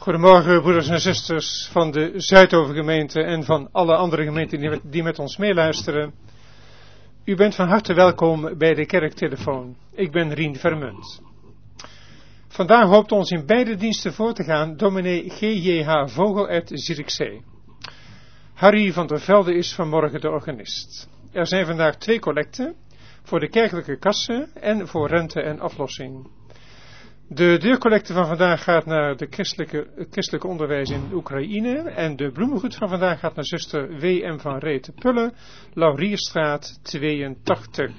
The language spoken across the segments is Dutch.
Goedemorgen broeders en zusters van de Zuidovergemeente en van alle andere gemeenten die met ons meeluisteren. U bent van harte welkom bij de kerktelefoon. Ik ben Rien Vermunt. Vandaag hoopt ons in beide diensten voor te gaan dominee G.J.H. Vogel uit Zierikzee. Harry van der Velde is vanmorgen de organist. Er zijn vandaag 2 collecten voor de kerkelijke kassen en voor rente en aflossing. De deurcollecte van vandaag gaat naar het christelijke onderwijs in Oekraïne en de bloemengoed van vandaag gaat naar zuster W.M. van Reete Pulle, Laurierstraat 82.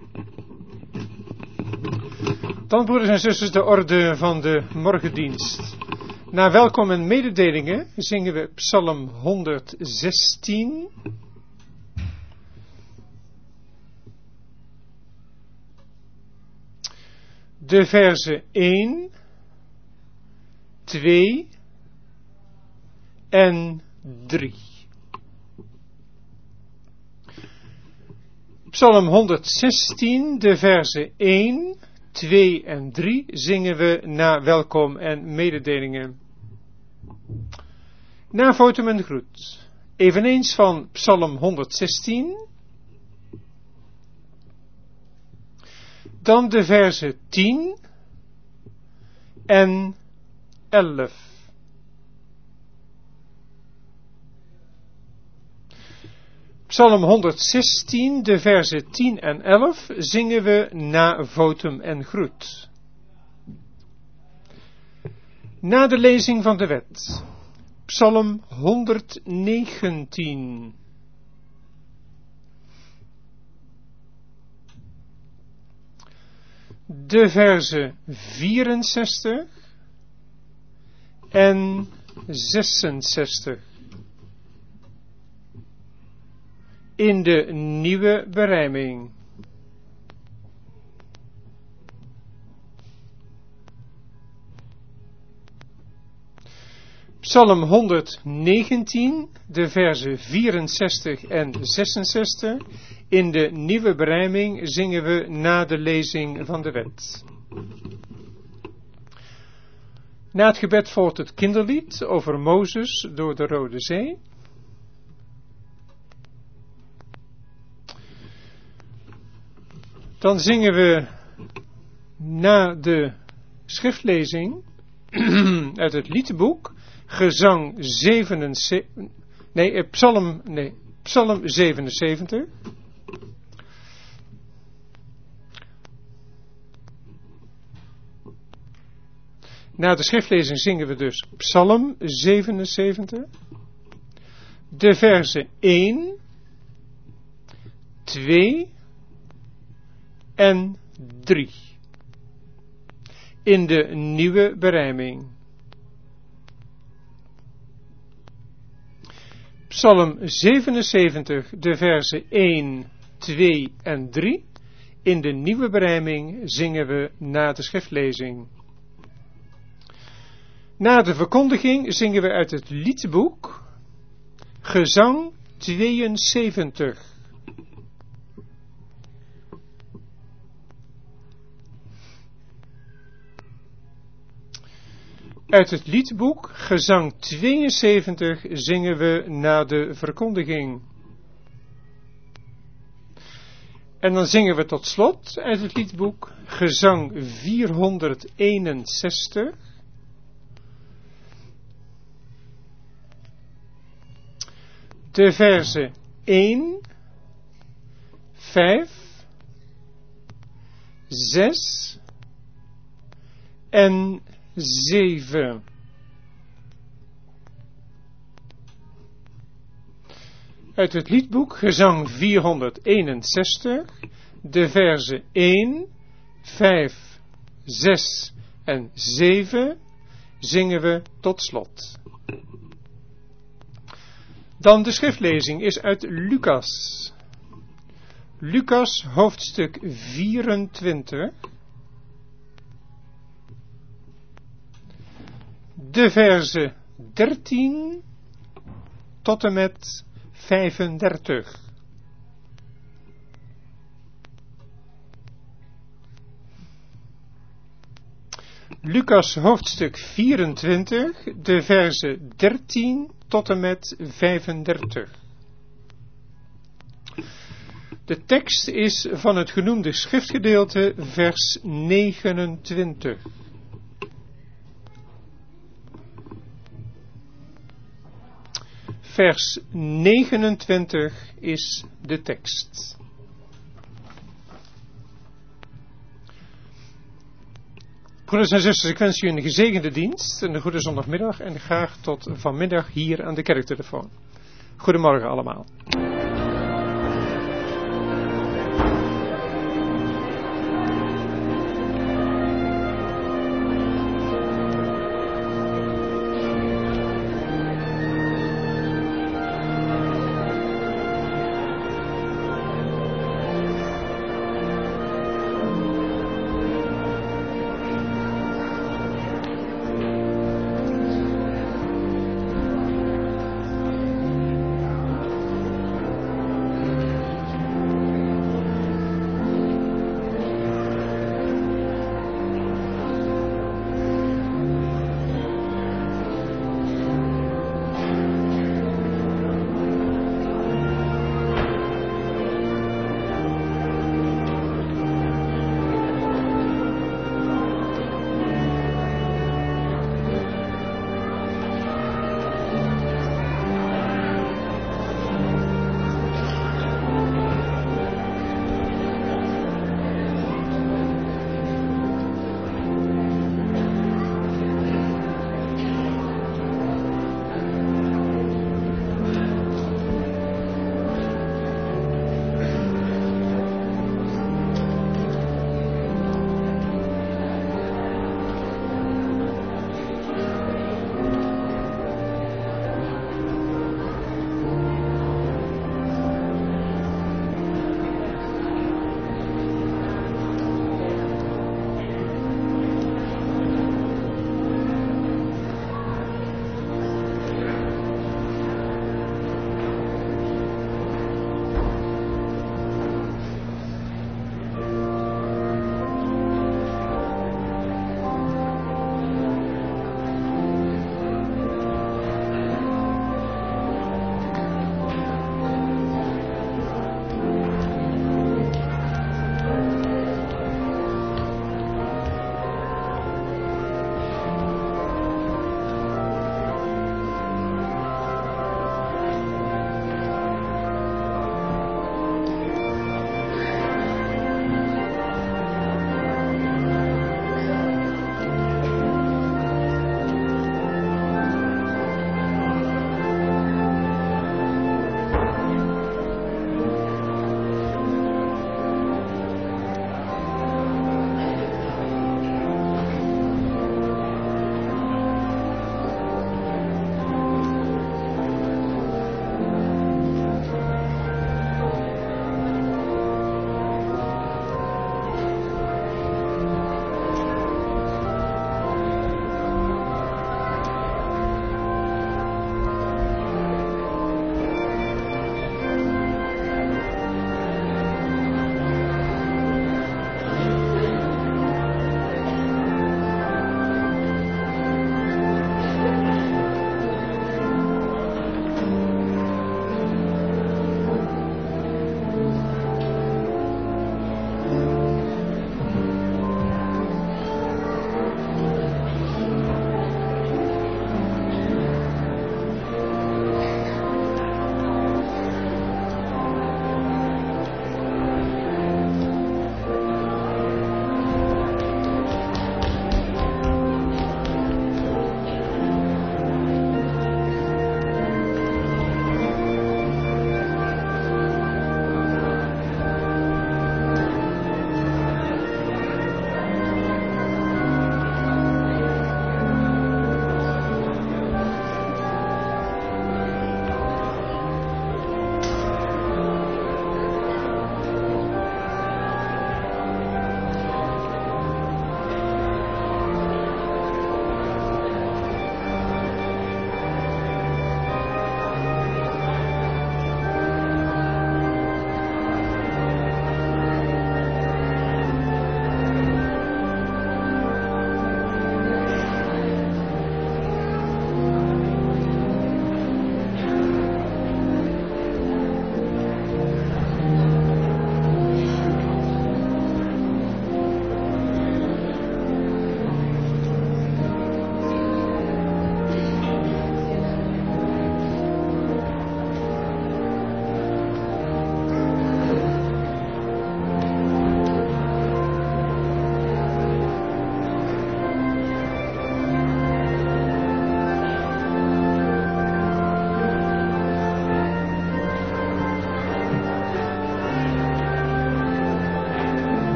Dan broeders en zusters de orde van de morgendienst. Na welkom en mededelingen zingen we Psalm 116. De verzen 1, 2 en 3. Psalm 116, de verzen 1, 2 en 3 zingen we na welkom en mededelingen. Na votum en groet. Eveneens van Psalm 116. Dan de verzen 10 en 11. Psalm 116, de verzen 10 en 11 zingen we na votum en groet. Na de lezing van de wet. Psalm 119. De verzen 64 en 66. In de nieuwe berijming. Psalm 119, de verzen 64 en 66. In de nieuwe berijming zingen we na de lezing van de wet. Na het gebed volgt het kinderlied over Mozes door de Rode Zee. Dan zingen we na de schriftlezing uit het liedboek Gezang 77, Psalm 77. Na de schriftlezing zingen we dus Psalm 77. De verzen 1, 2 en 3. In de nieuwe berijming. Psalm 77, de verzen 1, 2 en 3. In de nieuwe berijming zingen we na de schriftlezing. Na de verkondiging zingen we uit het liedboek Gezang 72. Uit het liedboek Gezang 72 zingen we na de verkondiging. En dan zingen we tot slot uit het liedboek Gezang 461. De verzen 1, 5, 6 en 7. Uit het liedboek Gezang 461, de verzen 1, 5, 6 en 7 zingen we tot slot. Dan de schriftlezing is uit Lucas. Lucas hoofdstuk 24. De verzen 13 tot en met 35. Lucas hoofdstuk 24, de verzen 13 tot en met 35. De tekst is van het genoemde schriftgedeelte vers 29. Vers 29 is de tekst. Broeders en zusters, ik wens u een gezegende dienst, een goede zondagmiddag en graag tot vanmiddag hier aan de kerktelefoon. Goedemorgen allemaal.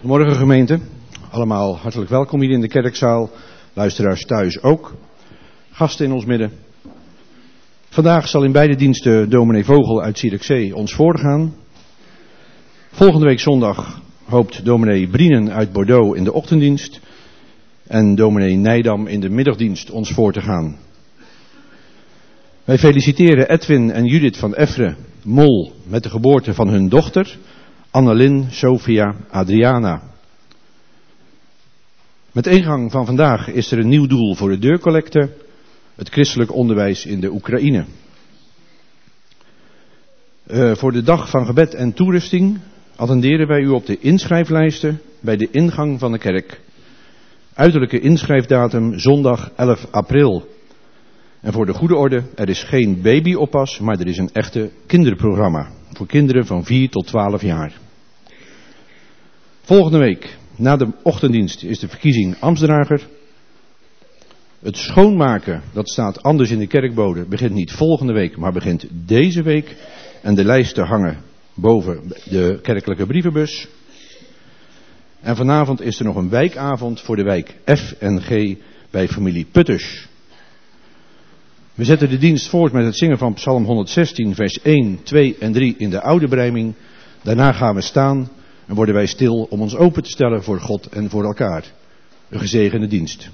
Goedemorgen gemeente, allemaal hartelijk welkom hier in de kerkzaal, luisteraars thuis ook, gasten in ons midden. Vandaag zal in beide diensten dominee Vogel uit Zierikzee ons voorgaan. Volgende week zondag hoopt dominee Brienen uit Bordeaux in de ochtenddienst en dominee Nijdam in de middagdienst ons voor te gaan. Wij feliciteren Edwin en Judith van Effre, Mol, met de geboorte van hun dochter, Annelien Sophia Adriana. Met ingang van vandaag is er een nieuw doel voor de deurcollecte, het christelijk onderwijs in de Oekraïne. Voor de dag van gebed en toerusting attenderen wij u op de inschrijflijsten bij de ingang van de kerk. Uiterlijke inschrijfdatum zondag 11 april. En voor de goede orde, er is geen babyoppas, maar er is een echte kinderprogramma voor kinderen van 4 tot 12 jaar. Volgende week, na de ochtenddienst, is de verkiezing ambtsdrager. Het schoonmaken, dat staat anders in de kerkbode, begint niet volgende week, maar begint deze week. En de lijsten hangen boven de kerkelijke brievenbus. En vanavond is er nog een wijkavond voor de wijk F en G bij familie Putters. We zetten de dienst voort met het zingen van Psalm 116, vers 1, 2 en 3 in de oude Bijbel. Daarna gaan we staan en worden wij stil om ons open te stellen voor God en voor elkaar. Een gezegende dienst.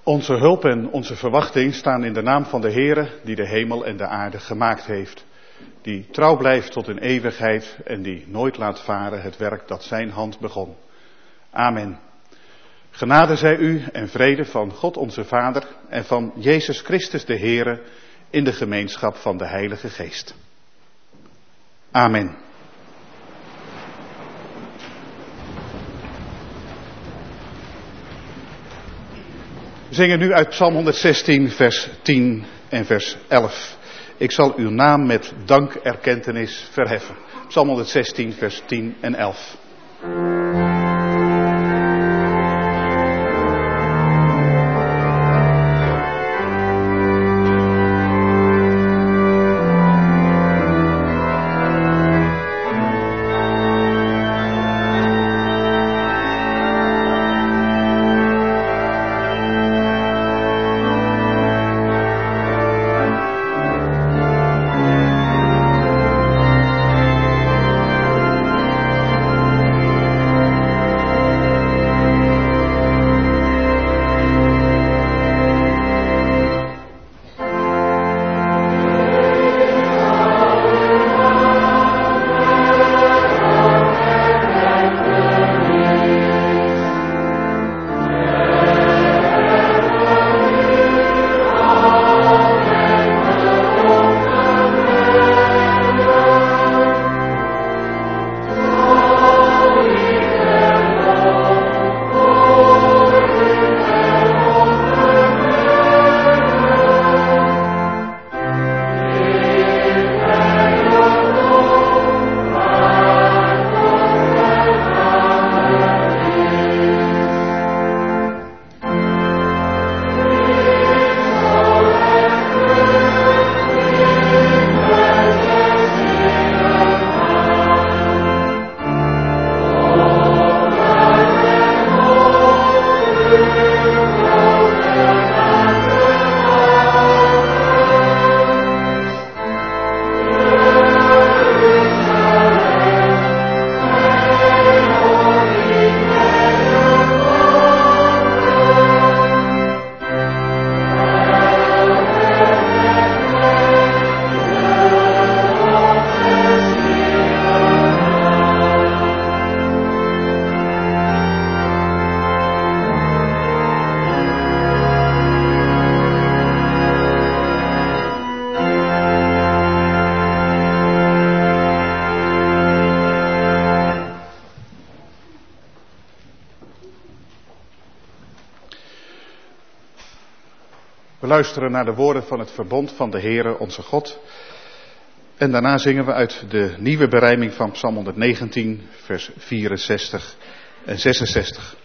Onze hulp en onze verwachting staan in de naam van de Heere die de hemel en de aarde gemaakt heeft. Die trouw blijft tot in eeuwigheid en die nooit laat varen het werk dat zijn hand begon. Amen. Genade zij u en vrede van God onze Vader en van Jezus Christus de Heere in de gemeenschap van de Heilige Geest. Amen. We zingen nu uit Psalm 116, vers 10 en vers 11. Ik zal uw naam met dankerkentenis verheffen. Psalm 116, vers 10 en 11. We luisteren naar de woorden van het verbond van de Heere onze God. En daarna zingen we uit de nieuwe berijming van Psalm 119, vers 64 en 66.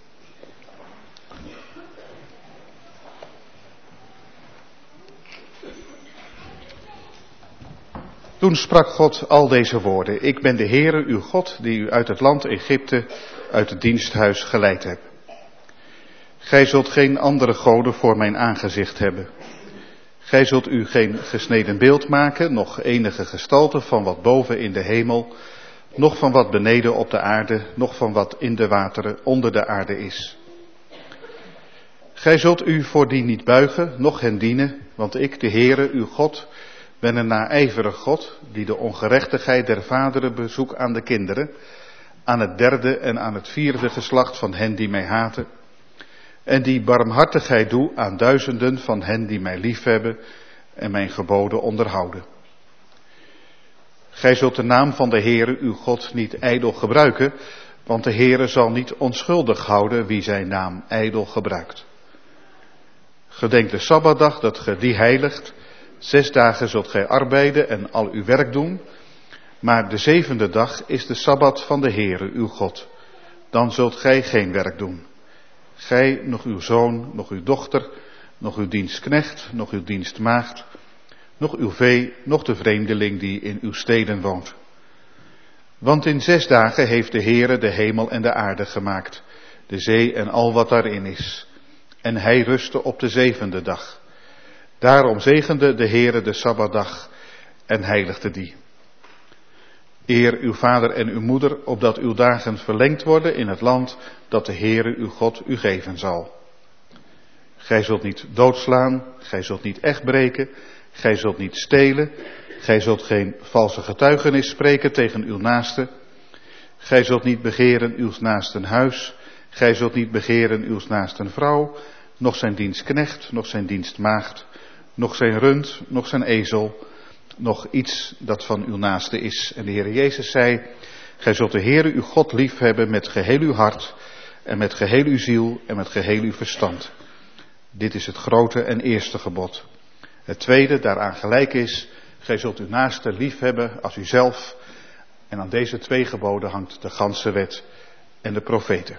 Toen sprak God al deze woorden. Ik ben de Heere, uw God, die u uit het land Egypte, uit het diensthuis geleid hebt. Gij zult geen andere goden voor mijn aangezicht hebben. Gij zult u geen gesneden beeld maken, noch enige gestalte van wat boven in de hemel, noch van wat beneden op de aarde, noch van wat in de wateren onder de aarde is. Gij zult u voor die niet buigen, noch hen dienen, want ik, de Heere, uw God, ben een naijverig God, die de ongerechtigheid der vaderen bezoekt aan de kinderen, aan het derde en aan het vierde geslacht van hen die mij haten, en die barmhartigheid doe aan duizenden van hen die mij liefhebben en mijn geboden onderhouden. Gij zult de naam van de Heere uw God niet ijdel gebruiken, want de Heere zal niet onschuldig houden wie zijn naam ijdel gebruikt. Gedenk de Sabbatdag dat ge die heiligt. 6 dagen zult gij arbeiden en al uw werk doen, maar de 7e dag is de Sabbat van de Heere uw God. Dan zult gij geen werk doen. Gij, nog uw zoon, nog uw dochter, nog uw dienstknecht, nog uw dienstmaagd, nog uw vee, nog de vreemdeling die in uw steden woont. Want in 6 dagen heeft de Heere de hemel en de aarde gemaakt, de zee en al wat daarin is. En hij rustte op de 7e dag. Daarom zegende de Heere de Sabbatdag en heiligde die. Eer uw vader en uw moeder, opdat uw dagen verlengd worden in het land dat de Heere uw God u geven zal. Gij zult niet doodslaan, gij zult niet echt breken, gij zult niet stelen, gij zult geen valse getuigenis spreken tegen uw naaste, gij zult niet begeren uws naasten huis, gij zult niet begeren uws naasten vrouw, noch zijn dienstknecht, noch zijn dienstmaagd, noch zijn rund, noch zijn ezel, nog iets dat van uw naaste is. En de Heer Jezus zei, gij zult de Heere uw God lief hebben met geheel uw hart en met geheel uw ziel en met geheel uw verstand. Dit is het grote en eerste gebod. Het tweede daaraan gelijk is, gij zult uw naaste lief hebben als uzelf. En aan deze 2 geboden hangt de ganse wet en de profeten.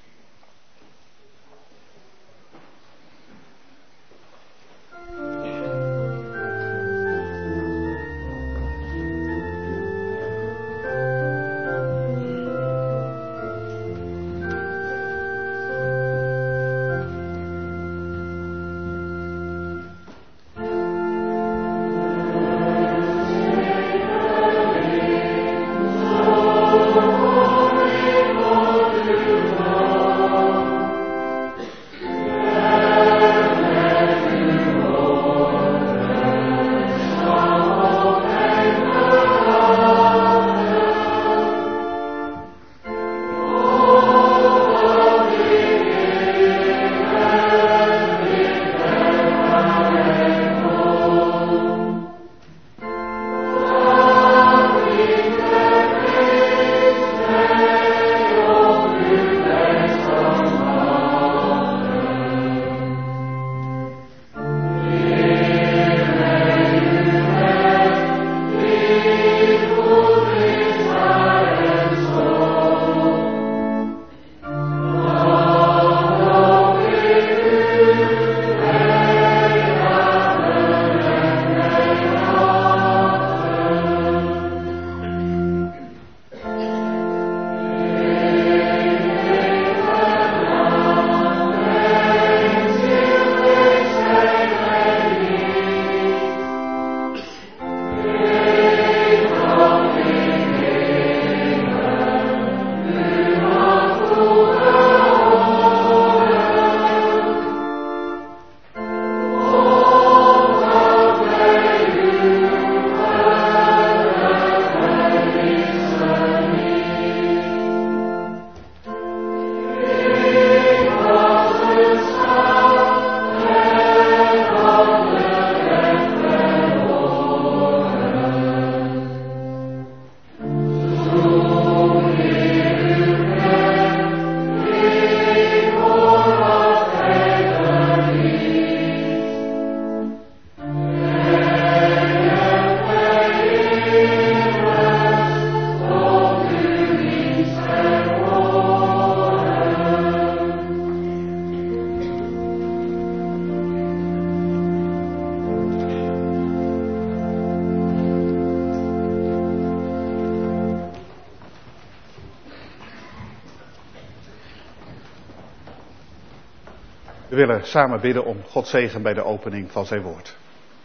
We willen samen bidden om Gods zegen bij de opening van zijn woord.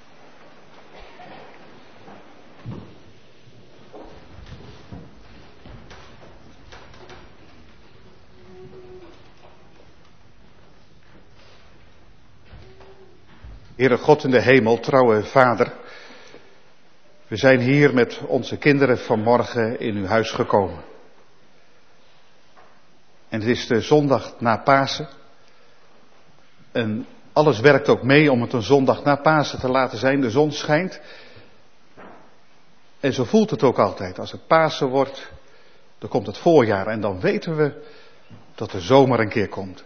Heere God in de hemel, trouwe Vader, we zijn hier met onze kinderen vanmorgen in uw huis gekomen. En het is de zondag na Pasen. En alles werkt ook mee om het een zondag na Pasen te laten zijn. De zon schijnt. En zo voelt het ook altijd. Als het Pasen wordt, dan komt het voorjaar. En dan weten we dat de zomer een keer komt.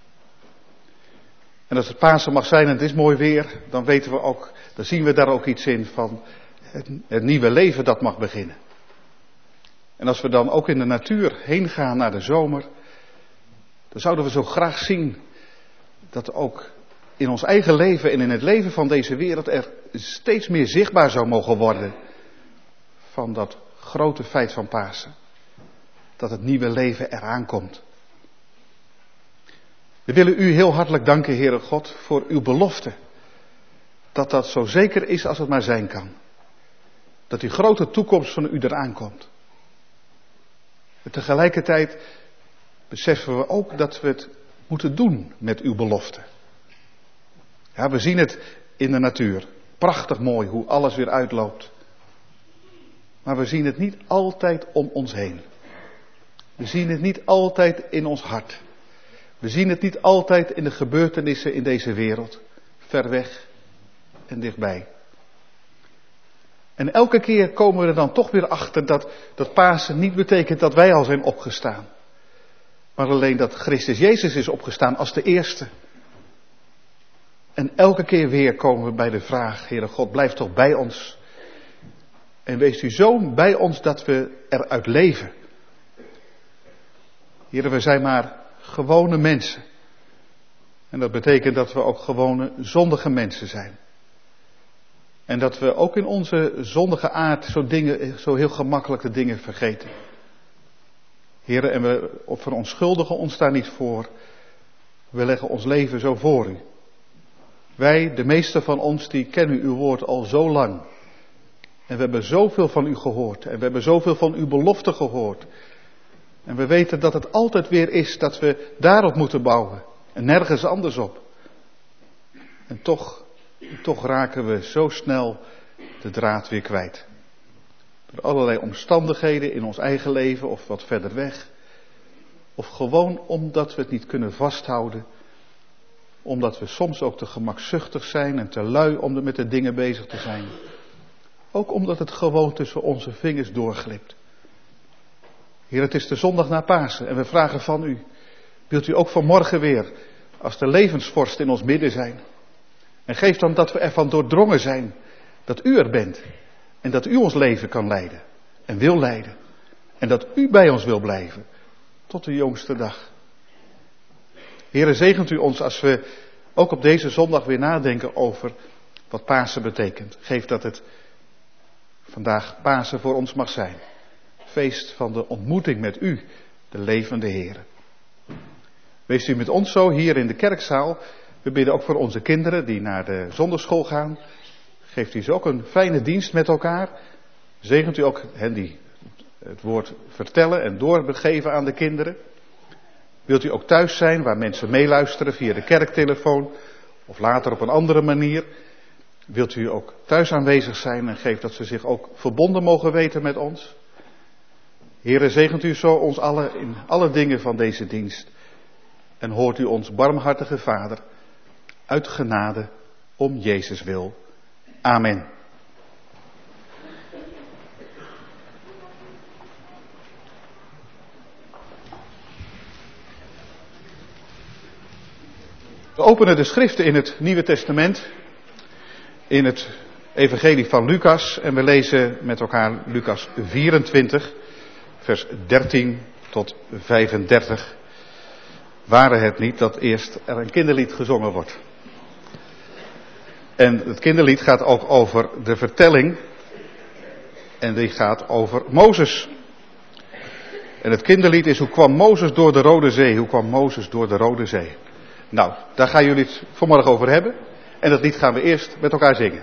En als het Pasen mag zijn en het is mooi weer, dan weten we ook, dan zien we daar ook iets in van het nieuwe leven dat mag beginnen. En als we dan ook in de natuur heen gaan naar de zomer, dan zouden we zo graag zien dat ook in ons eigen leven en in het leven van deze wereld er steeds meer zichtbaar zou mogen worden van dat grote feit van Pasen. Dat het nieuwe leven eraan komt. We willen u heel hartelijk danken, Heere God, voor uw belofte. Dat dat zo zeker is als het maar zijn kan. Dat die grote toekomst van u eraan komt. En tegelijkertijd beseffen we ook dat we het moeten doen met uw belofte. Ja, we zien het in de natuur. Prachtig mooi hoe alles weer uitloopt. Maar we zien het niet altijd om ons heen. We zien het niet altijd in ons hart. We zien het niet altijd in de gebeurtenissen in deze wereld. Ver weg en dichtbij. En elke keer komen we er dan toch weer achter dat Pasen niet betekent dat wij al zijn opgestaan. Maar alleen dat Christus Jezus is opgestaan als de eerste. En elke keer weer komen we bij de vraag, Heere God, blijf toch bij ons. En wees u zo bij ons dat we eruit leven. Heere, we zijn maar gewone mensen. En dat betekent dat we ook gewone zondige mensen zijn. En dat we ook in onze zondige aard zo heel gemakkelijk de dingen vergeten. Heere, en we verontschuldigen ons daar niet voor. We leggen ons leven zo voor u. Wij, de meeste van ons, die kennen uw woord al zo lang. En we hebben zoveel van u gehoord. En we hebben zoveel van uw belofte gehoord. En we weten dat het altijd weer is dat we daarop moeten bouwen. En nergens anders op. En toch raken we zo snel de draad weer kwijt. Door allerlei omstandigheden in ons eigen leven of wat verder weg. Of gewoon omdat we het niet kunnen vasthouden. Omdat we soms ook te gemakzuchtig zijn en te lui om er met de dingen bezig te zijn. Ook omdat het gewoon tussen onze vingers doorglipt. Heer, het is de zondag na Pasen en we vragen van u. Wilt u ook vanmorgen weer als de levensvorst in ons midden zijn. En geef dan dat we ervan doordrongen zijn dat u er bent. En dat u ons leven kan leiden. En wil leiden. En dat u bij ons wil blijven. Tot de jongste dag. Heere, zegent u ons als we ook op deze zondag weer nadenken over wat Pasen betekent. Geef dat het vandaag Pasen voor ons mag zijn. Feest van de ontmoeting met u, de levende Heere. Wees u met ons zo hier in de kerkzaal. We bidden ook voor onze kinderen die naar de zondagschool gaan. Geeft u ze ook een fijne dienst met elkaar. Zegent u ook hen die het woord vertellen en doorgeven aan de kinderen. Wilt u ook thuis zijn waar mensen meeluisteren via de kerktelefoon of later op een andere manier. Wilt u ook thuis aanwezig zijn en geeft dat ze zich ook verbonden mogen weten met ons. Heere, zegent u zo ons allen in alle dingen van deze dienst. En hoort u ons barmhartige Vader uit genade om Jezus wil. Amen. We openen de schriften in het Nieuwe Testament, in het Evangelie van Lucas en we lezen met elkaar Lucas 24, vers 13 tot 35. Ware het niet dat eerst er een kinderlied gezongen wordt. En het kinderlied gaat ook over de vertelling en die gaat over Mozes. En het kinderlied is: hoe kwam Mozes door de Rode Zee? Hoe kwam Mozes door de Rode Zee? Nou, daar gaan jullie het vanmorgen over hebben. En dat lied gaan we eerst met elkaar zingen.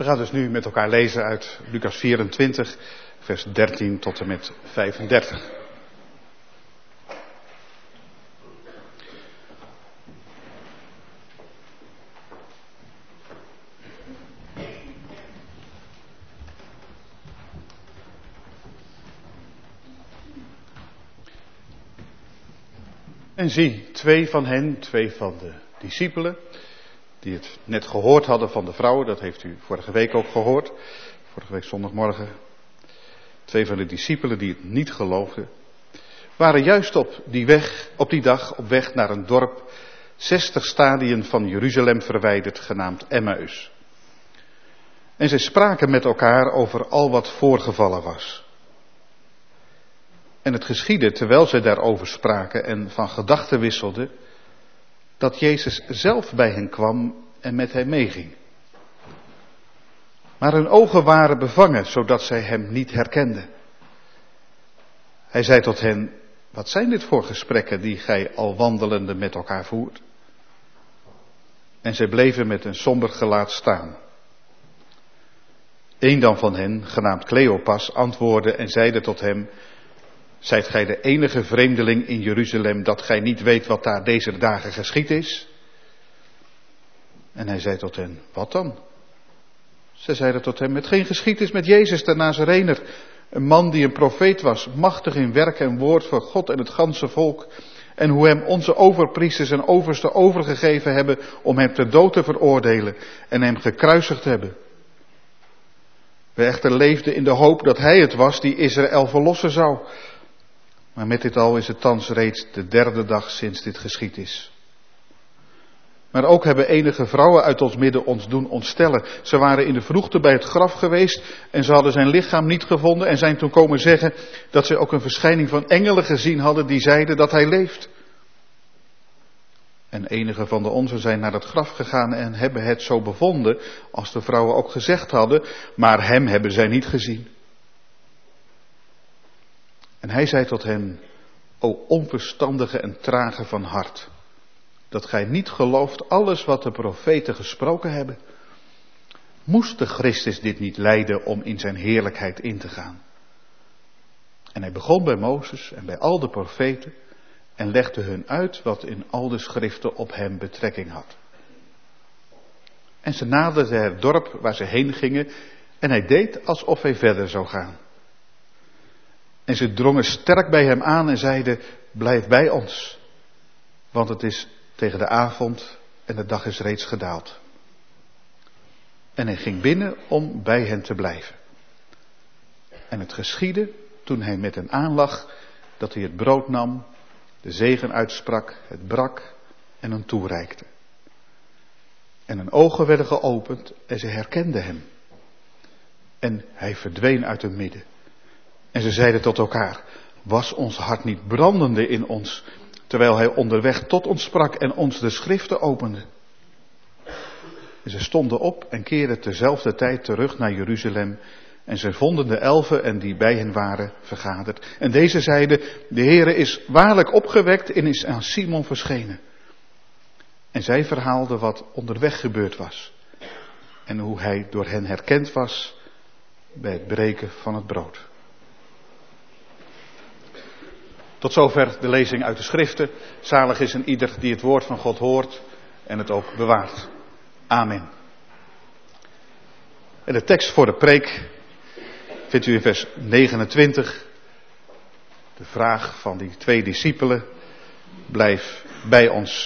We gaan dus nu met elkaar lezen uit Lucas 24, vers 13 tot en met 35. En zie, twee van de discipelen, die het net gehoord hadden van de vrouwen, dat heeft u vorige week ook gehoord, vorige week zondagmorgen. Twee van de discipelen die het niet geloofden, waren juist op die dag op weg naar een dorp 60 stadien van Jeruzalem verwijderd, genaamd Emmaus. En zij spraken met elkaar over al wat voorgevallen was. En het geschiedde, terwijl zij daarover spraken en van gedachten wisselden, dat Jezus zelf bij hen kwam en met hen meeging. Maar hun ogen waren bevangen, zodat zij hem niet herkenden. Hij zei tot hen, wat zijn dit voor gesprekken die gij al wandelende met elkaar voert? En zij bleven met een somber gelaat staan. Eén dan van hen, genaamd Cleopas, antwoordde en zeide tot hem, zijt gij de enige vreemdeling in Jeruzalem dat gij niet weet wat daar deze dagen geschied is? En hij zei tot hen, wat dan? Zij zeiden tot hem, hetgeen geschied is met Jezus de Nazarener, een man die een profeet was, machtig in werk en woord voor God en het ganse volk, en hoe hem onze overpriesters en oversten overgegeven hebben om hem ter dood te veroordelen en hem gekruisigd hebben. We echter leefden in de hoop dat hij het was die Israël verlossen zou. Maar met dit al is het thans reeds de 3e dag sinds dit geschied is. Maar ook hebben enige vrouwen uit ons midden ons doen ontstellen. Ze waren in de vroegte bij het graf geweest en ze hadden zijn lichaam niet gevonden en zijn toen komen zeggen dat ze ook een verschijning van engelen gezien hadden die zeiden dat hij leeft. En enige van de onze zijn naar het graf gegaan en hebben het zo bevonden als de vrouwen ook gezegd hadden, maar hem hebben zij niet gezien. En hij zei tot hen, o onverstandige en trage van hart, dat gij niet gelooft alles wat de profeten gesproken hebben. Moest de Christus dit niet lijden om in zijn heerlijkheid in te gaan? En hij begon bij Mozes en bij al de profeten en legde hun uit wat in al de schriften op hem betrekking had. En ze naderden het dorp waar ze heen gingen en hij deed alsof hij verder zou gaan. En ze drongen sterk bij hem aan en zeiden, blijf bij ons, want het is tegen de avond en de dag is reeds gedaald. En hij ging binnen om bij hen te blijven. En het geschiedde toen hij met hen aanlag, dat hij het brood nam, de zegen uitsprak, het brak en hen toereikte. En hun ogen werden geopend en ze herkenden hem. En hij verdween uit hun midden. En ze zeiden tot elkaar, was ons hart niet brandende in ons, terwijl hij onderweg tot ons sprak en ons de schriften opende? En ze stonden op en keerden terzelfde tijd terug naar Jeruzalem. En ze vonden de 11 en die bij hen waren vergaderd. En deze zeiden, de Heere is waarlijk opgewekt en is aan Simon verschenen. En zij verhaalden wat onderweg gebeurd was. En hoe hij door hen herkend was bij het breken van het brood. Tot zover de lezing uit de schriften. Zalig is een ieder die het woord van God hoort en het ook bewaart. Amen. En de tekst voor de preek vindt u in vers 29. De vraag van die 2 discipelen. Blijf bij ons.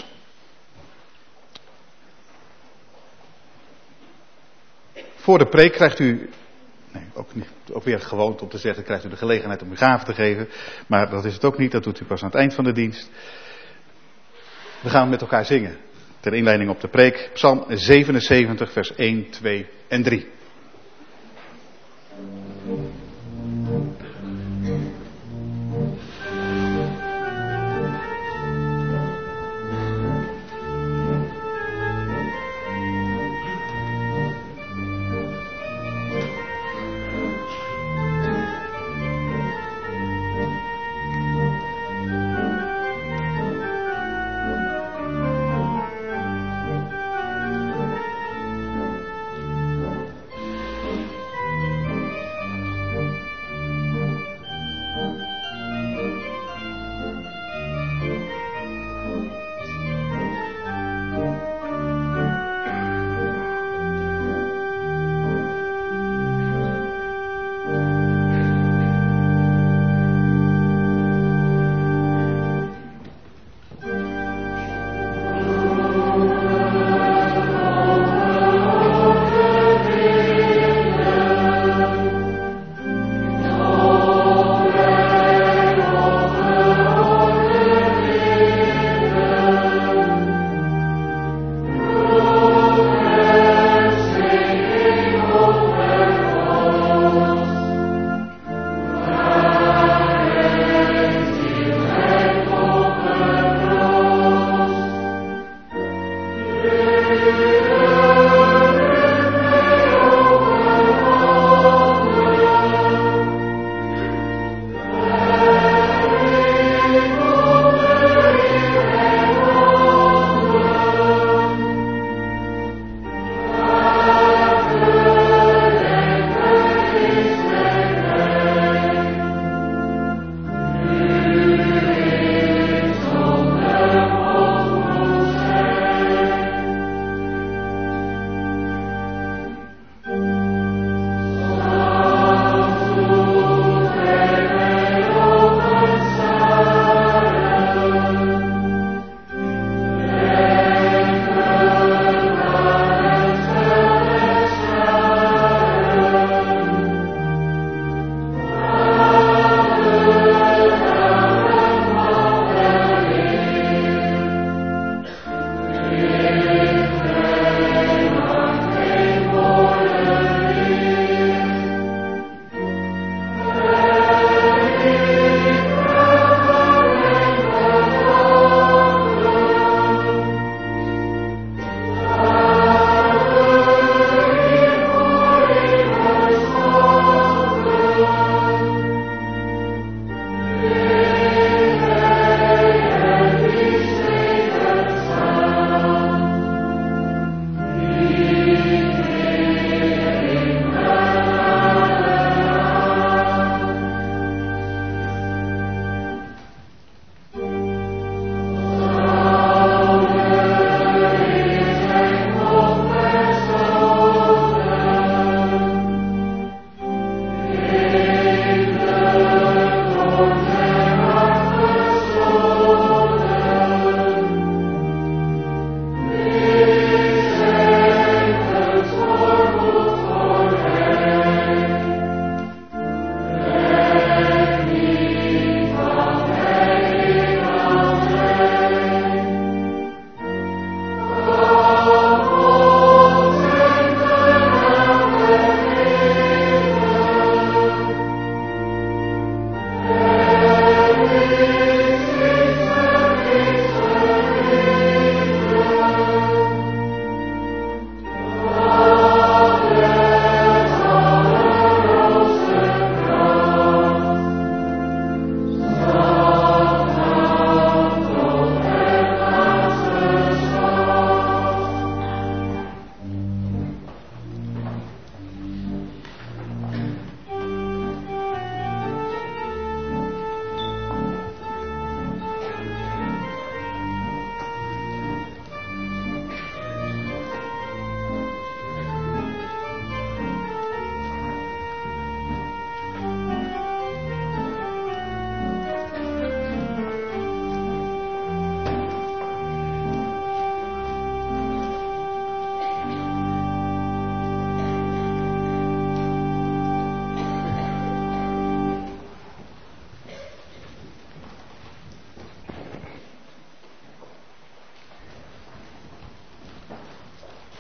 Voor de preek krijgt u, ook weer gewoond om te zeggen, krijgt u de gelegenheid om uw gave te geven. Maar dat is het ook niet, dat doet u pas aan het eind van de dienst. We gaan met elkaar zingen. Ter inleiding op de preek, Psalm 77, vers 1, 2 en 3.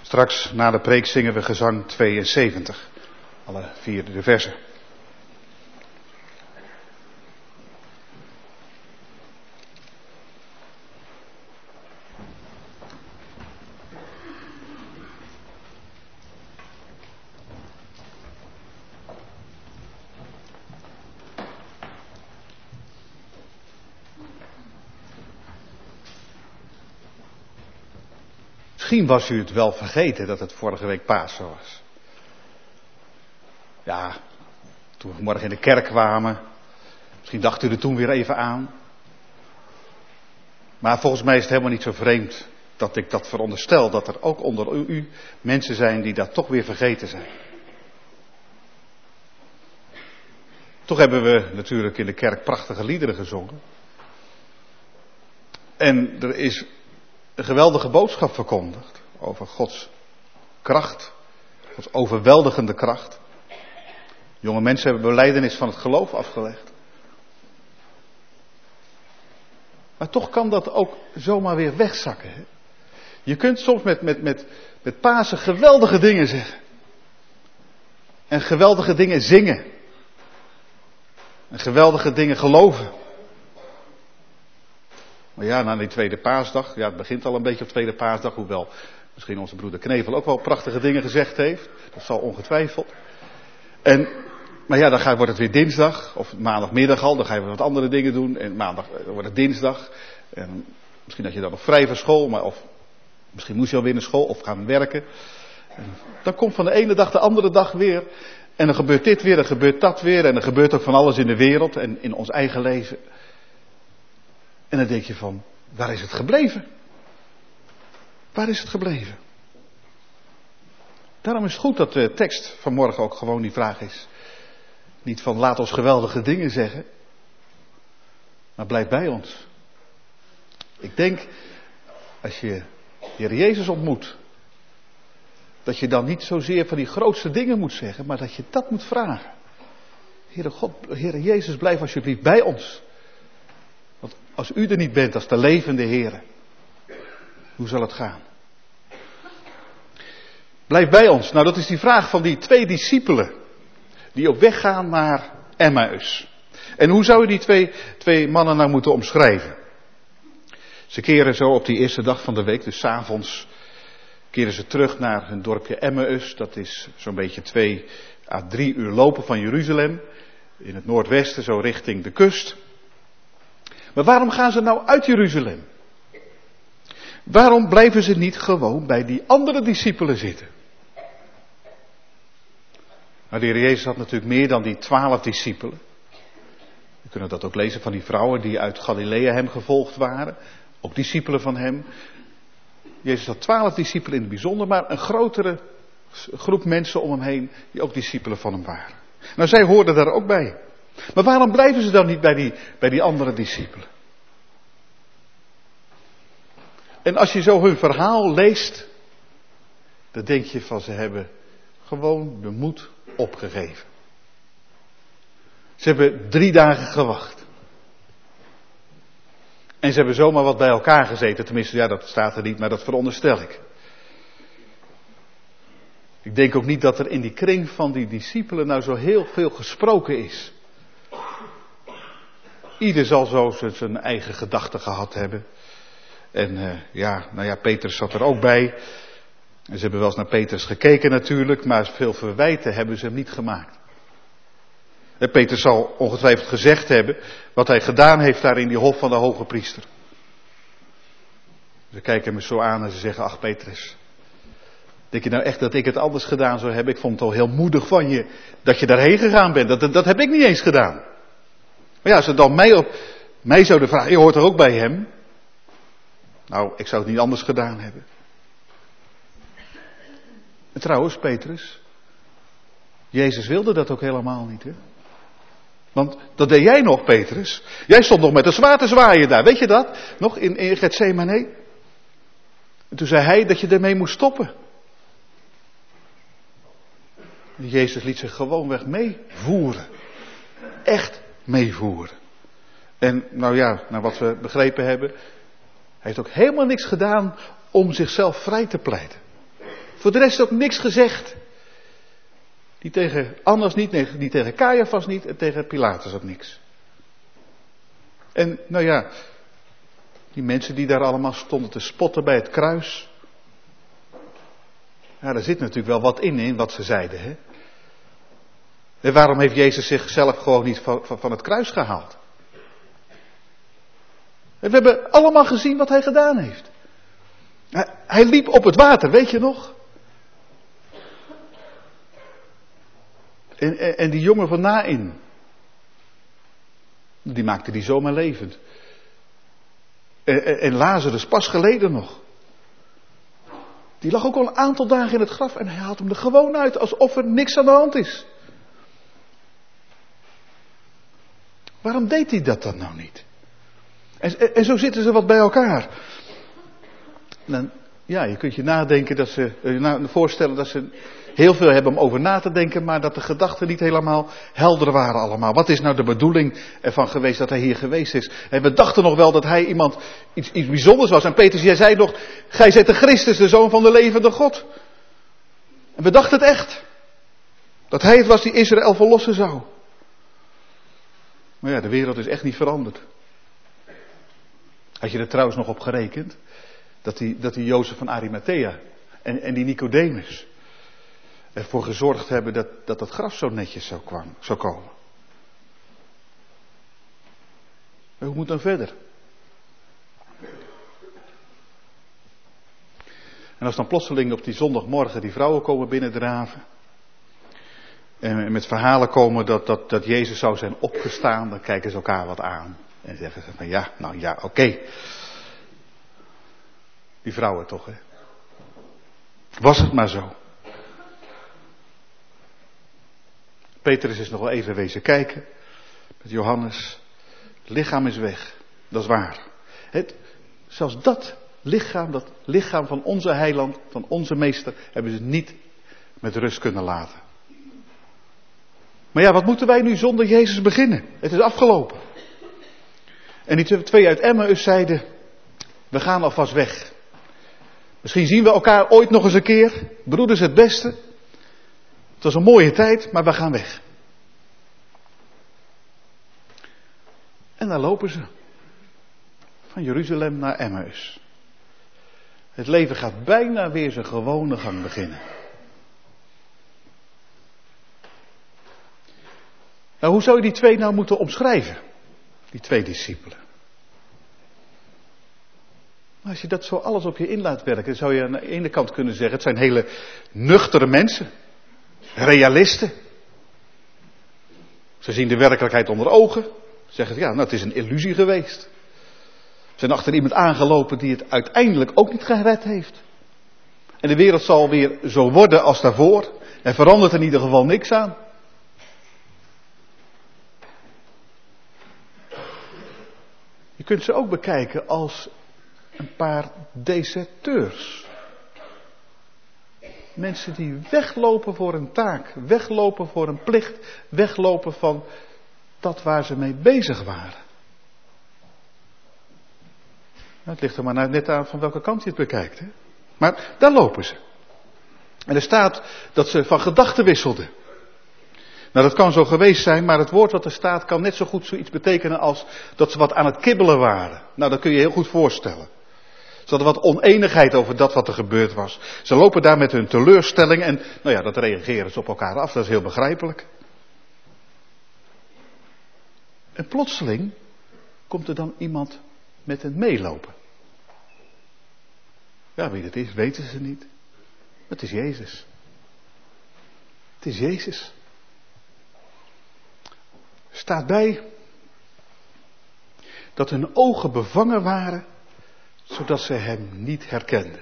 Straks na de preek zingen we gezang 72. Alle 4 de versen. Misschien was u het wel vergeten dat het vorige week Pasen was. Ja, toen we vanmorgen in de kerk kwamen. Misschien dacht u er toen weer even aan. Maar volgens mij is het helemaal niet zo vreemd dat ik dat veronderstel. Dat er ook onder u mensen zijn die dat toch weer vergeten zijn. Toch hebben we natuurlijk in de kerk prachtige liederen gezongen. En er is een geweldige boodschap verkondigd over Gods kracht, Gods overweldigende kracht. Jonge mensen hebben belijdenis van het geloof afgelegd. Maar toch kan dat ook zomaar weer wegzakken. Hè? Je kunt soms met Pasen geweldige dingen zeggen. En geweldige dingen zingen. En geweldige dingen geloven. Maar ja, na die tweede paasdag, ja, het begint al een beetje op tweede paasdag, hoewel misschien onze broeder Knevel ook wel prachtige dingen gezegd heeft. Dat zal ongetwijfeld. Maar ja, dan wordt het weer dinsdag, of maandagmiddag al, dan ga je weer wat andere dingen doen. En maandag wordt het dinsdag. En misschien had je dan nog vrij van school, of misschien moest je alweer naar school of gaan werken. En dan komt van de ene dag de andere dag weer. En dan gebeurt dit weer, dan gebeurt dat weer. En er gebeurt ook van alles in de wereld en in ons eigen leven. En dan denk je van, waar is het gebleven? Waar is het gebleven? Daarom is het goed dat de tekst vanmorgen ook gewoon die vraag is. Niet van laat ons geweldige dingen zeggen. Maar blijf bij ons. Ik denk, als je Heer Jezus ontmoet. Dat je dan niet zozeer van die grootste dingen moet zeggen. Maar dat je dat moet vragen. Heere God, Heere Jezus, blijf alsjeblieft bij ons. Want als u er niet bent, als de levende Heere. Hoe zal het gaan? Blijf bij ons. Nou, dat is die vraag van die 2 discipelen. Die op weg gaan naar Emmaus. En hoe zou je die twee mannen nou moeten omschrijven? Ze keren zo op die eerste dag van de week, dus 's avonds, keren ze terug naar hun dorpje Emmaus. Dat is zo'n beetje 2 à 3 uur lopen van Jeruzalem. In het noordwesten, zo richting de kust. Maar waarom gaan ze nou uit Jeruzalem? Waarom blijven ze niet gewoon bij die andere discipelen zitten? Nou, de Heer Jezus had natuurlijk meer dan die 12 discipelen. We kunnen dat ook lezen van die vrouwen die uit Galilea hem gevolgd waren. Ook discipelen van hem. Jezus had 12 discipelen in het bijzonder, maar een grotere groep mensen om hem heen die ook discipelen van hem waren. Nou, zij hoorden daar ook bij. Maar waarom blijven ze dan niet bij die andere discipelen? En als je zo hun verhaal leest, dan denk je van ze hebben gewoon de moed opgegeven. Ze hebben 3 dagen gewacht. En ze hebben zomaar wat bij elkaar gezeten. Tenminste, ja, dat staat er niet, maar dat veronderstel ik. Ik denk ook niet dat er in die kring van die discipelen nou zo heel veel gesproken is. Ieder zal zo zijn eigen gedachten gehad hebben. En Petrus zat er ook bij. En ze hebben wel eens naar Petrus gekeken natuurlijk, maar veel verwijten hebben ze hem niet gemaakt. En Petrus zal ongetwijfeld gezegd hebben wat hij gedaan heeft daar in die hof van de hoge priester. Ze kijken hem zo aan en ze zeggen, ach Petrus, denk je nou echt dat ik het anders gedaan zou hebben? Ik vond het al heel moedig van je dat je daarheen gegaan bent. Dat heb ik niet eens gedaan. Maar ja, als ze dan mij zouden vragen, je hoort er ook bij hem. Nou, ik zou het niet anders gedaan hebben. En trouwens, Petrus, Jezus wilde dat ook helemaal niet, hè? Want dat deed jij nog, Petrus. Jij stond nog met een zwaard te zwaaien daar, weet je dat? Nog in Getsemane. En toen zei hij dat je ermee moest stoppen. En Jezus liet zich gewoonweg meevoeren. Echt meevoeren. En naar wat we begrepen hebben, hij heeft ook helemaal niks gedaan om zichzelf vrij te pleiten. Voor de rest ook niks gezegd. Niet tegen Annas niet, niet tegen Caiaphas niet en tegen Pilatus ook niks. En nou ja, die mensen die daar allemaal stonden te spotten bij het kruis. Ja, daar zit natuurlijk wel wat in wat ze zeiden. Hè? En waarom heeft Jezus zichzelf gewoon niet van het kruis gehaald? En we hebben allemaal gezien wat hij gedaan heeft. Hij liep op het water, weet je nog? En die jongen van Naïn, die maakte die zomaar levend. En Lazarus, pas geleden nog. Die lag ook al een aantal dagen in het graf en hij haalt hem er gewoon uit, alsof er niks aan de hand is. Waarom deed hij dat dan nou niet? En zo zitten ze wat bij elkaar. Dan, ja, je kunt je nadenken dat ze, voorstellen dat ze heel veel hebben om over na te denken, maar dat de gedachten niet helemaal helder waren allemaal. Wat is nou de bedoeling ervan geweest dat hij hier geweest is? En we dachten nog wel dat hij iets bijzonders was. En Petrus, jij zei nog, gij zijt de Christus, de Zoon van de levende God. En we dachten het echt. Dat hij het was die Israël verlossen zou. Maar ja, de wereld is echt niet veranderd. Had je er trouwens nog op gerekend? Dat die Jozef van Arimathea en die Nicodemus ervoor gezorgd hebben dat graf zo netjes zou komen. Maar hoe moet dan verder? En als dan plotseling op die zondagmorgen die vrouwen komen binnendraven. En met verhalen komen dat Jezus zou zijn opgestaan, dan kijken ze elkaar wat aan. En zeggen ze van ja, nou ja, oké. Die vrouwen toch, hè. Was het maar zo. Petrus is nog wel even wezen kijken. Met Johannes. Het lichaam is weg. Dat is waar. Zelfs dat lichaam van onze heiland, van onze meester, hebben ze niet met rust kunnen laten. Maar ja, wat moeten wij nu zonder Jezus beginnen? Het is afgelopen. En die twee uit Emmaus zeiden, we gaan alvast weg. Misschien zien we elkaar ooit nog eens een keer. Broeders het beste. Het was een mooie tijd, maar we gaan weg. En daar lopen ze. Van Jeruzalem naar Emmaus. Het leven gaat bijna weer zijn gewone gang beginnen. Nou, hoe zou je die twee nou moeten omschrijven? Die twee discipelen. Als je dat zo alles op je in laat werken, dan zou je aan de ene kant kunnen zeggen, het zijn hele nuchtere mensen. Realisten. Ze zien de werkelijkheid onder ogen. Zeggen, ja, nou het is een illusie geweest. Ze zijn achter iemand aangelopen die het uiteindelijk ook niet gered heeft. En de wereld zal weer zo worden als daarvoor. Er verandert in ieder geval niks aan. Je kunt ze ook bekijken als een paar deserteurs. Mensen die weglopen voor een taak, weglopen voor een plicht, weglopen van dat waar ze mee bezig waren. Nou, het ligt er maar net aan van welke kant je het bekijkt. Hè? Maar daar lopen ze. En er staat dat ze van gedachten wisselden. Nou, dat kan zo geweest zijn, maar het woord wat er staat kan net zo goed zoiets betekenen als dat ze wat aan het kibbelen waren. Nou, dat kun je heel goed voorstellen. Ze hadden wat oneenigheid over dat wat er gebeurd was. Ze lopen daar met hun teleurstelling en, nou ja, dat reageren ze op elkaar af, dat is heel begrijpelijk. En plotseling komt er dan iemand met hen meelopen. Ja, wie dat is, weten ze niet. Het is Jezus. Het is Jezus. Staat bij dat hun ogen bevangen waren, zodat ze hem niet herkenden.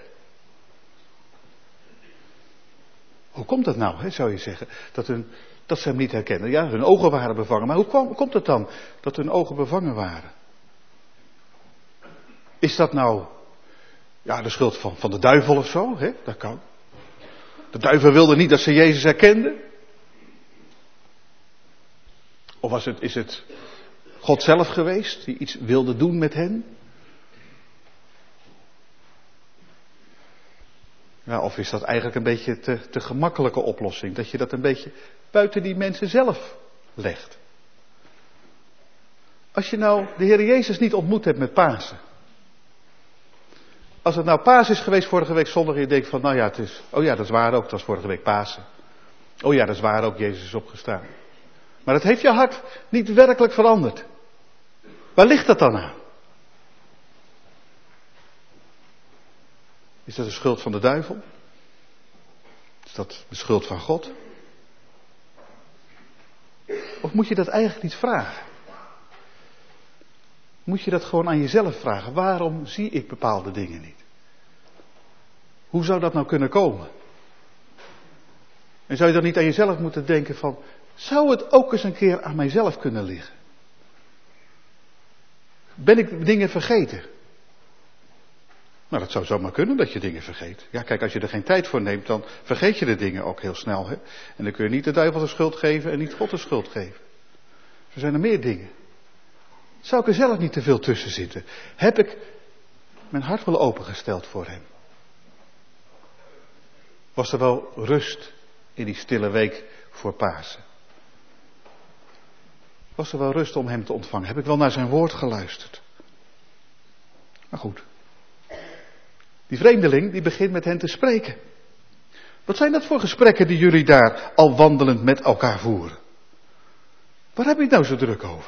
Hoe komt dat nou, zou je zeggen, dat ze hem niet herkenden? Ja, hun ogen waren bevangen, maar hoe komt het dan dat hun ogen bevangen waren? Is dat nou de schuld van de duivel of zo? Dat kan. De duivel wilde niet dat ze Jezus herkenden. Of is het God zelf geweest die iets wilde doen met hen? Ja, of is dat eigenlijk een beetje te gemakkelijke oplossing? Dat je dat een beetje buiten die mensen zelf legt. Als je nou de Heer Jezus niet ontmoet hebt met Pasen. Als het nou Pasen is geweest vorige week zondag en je denkt van, nou ja, het is, oh ja, dat is waar ook, het was vorige week Pasen. Oh ja, dat is waar ook, Jezus is opgestaan. Maar het heeft je hart niet werkelijk veranderd. Waar ligt dat dan aan? Is dat de schuld van de duivel? Is dat de schuld van God? Of moet je dat eigenlijk niet vragen? Moet je dat gewoon aan jezelf vragen? Waarom zie ik bepaalde dingen niet? Hoe zou dat nou kunnen komen? En zou je dan niet aan jezelf moeten denken van, zou het ook eens een keer aan mijzelf kunnen liggen? Ben ik dingen vergeten? Nou, dat zou zomaar kunnen dat je dingen vergeet. Ja, kijk, als je er geen tijd voor neemt, dan vergeet je de dingen ook heel snel. Hè? En dan kun je niet de duivel de schuld geven en niet God de schuld geven. Er zijn er meer dingen. Zou ik er zelf niet te veel tussen zitten? Heb ik mijn hart wel opengesteld voor hem? Was er wel rust in die stille week voor Pasen? Was er wel rust om hem te ontvangen? Heb ik wel naar zijn woord geluisterd? Maar goed. Die vreemdeling die begint met hen te spreken. Wat zijn dat voor gesprekken die jullie daar al wandelend met elkaar voeren? Waar heb je het nou zo druk over?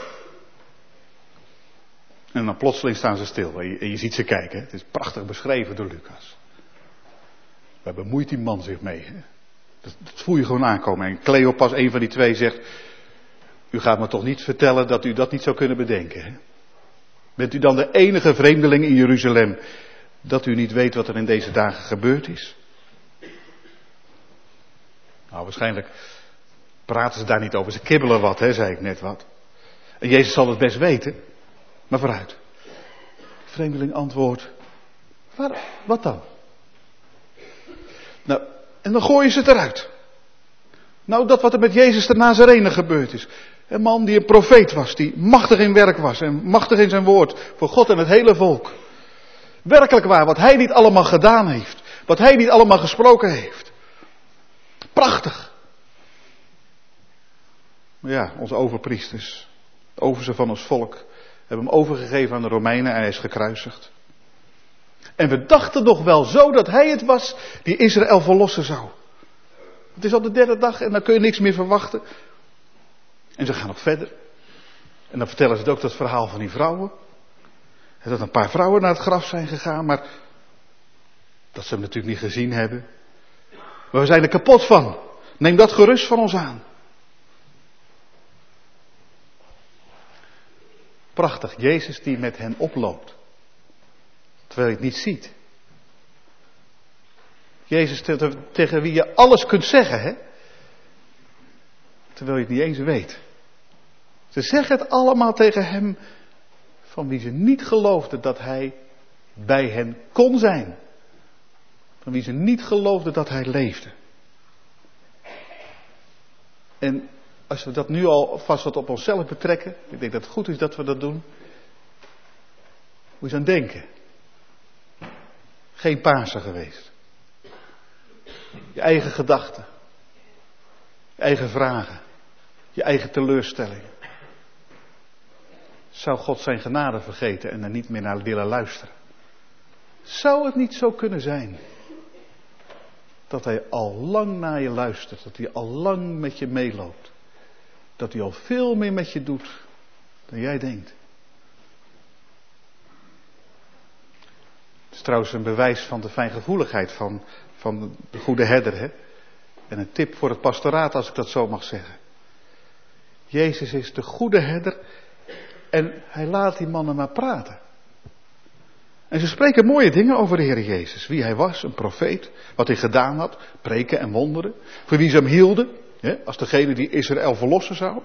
En dan plotseling staan ze stil en je ziet ze kijken. Het is prachtig beschreven door Lucas. Waar bemoeit die man zich mee? Hè? Dat voel je gewoon aankomen. En Cleopas, een van die twee, zegt, u gaat me toch niet vertellen dat u dat niet zou kunnen bedenken? Hè? Bent u dan de enige vreemdeling in Jeruzalem dat u niet weet wat er in deze dagen gebeurd is? Nou, waarschijnlijk praten ze daar niet over. Ze kibbelen wat, hè, zei ik net wat. En Jezus zal het best weten. Maar vooruit. De vreemdeling antwoordt. Wat dan? Nou, en dan gooien ze het eruit. Nou, dat wat er met Jezus de Nazarene gebeurd is. Een man die een profeet was, die machtig in werk was en machtig in zijn woord voor God en het hele volk. Werkelijk waar, wat hij niet allemaal gedaan heeft. Wat hij niet allemaal gesproken heeft. Prachtig. Maar ja, onze overpriesters, de oversten van ons volk, hebben hem overgegeven aan de Romeinen en hij is gekruisigd. En we dachten nog wel zo dat hij het was die Israël verlossen zou. Het is al de derde dag en dan kun je niks meer verwachten. En ze gaan nog verder. En dan vertellen ze het ook dat verhaal van die vrouwen. En dat een paar vrouwen naar het graf zijn gegaan, maar dat ze hem natuurlijk niet gezien hebben. Maar we zijn er kapot van. Neem dat gerust van ons aan. Prachtig, Jezus die met hen oploopt. Terwijl je het niet ziet. Jezus tegen wie je alles kunt zeggen, hè? Terwijl je het niet eens weet. Ze zeggen het allemaal tegen hem van wie ze niet geloofden dat hij bij hen kon zijn. Van wie ze niet geloofden dat hij leefde. En als we dat nu al vast wat op onszelf betrekken, ik denk dat het goed is dat we dat doen. Moet je aan denken. Geen Pasen geweest. Je eigen gedachten. Je eigen vragen. Je eigen teleurstellingen. Zou God zijn genade vergeten en er niet meer naar willen luisteren? Zou het niet zo kunnen zijn dat hij al lang naar je luistert, dat hij al lang met je meeloopt, dat hij al veel meer met je doet dan jij denkt? Het is trouwens een bewijs van de fijngevoeligheid van de goede herder, hè? En een tip voor het pastoraat, als ik dat zo mag zeggen. Jezus is de goede herder en hij laat die mannen maar praten. En ze spreken mooie dingen over de Heer Jezus. Wie hij was, een profeet, wat hij gedaan had, preken en wonderen. Voor wie ze hem hielden, hè, als degene die Israël verlossen zou.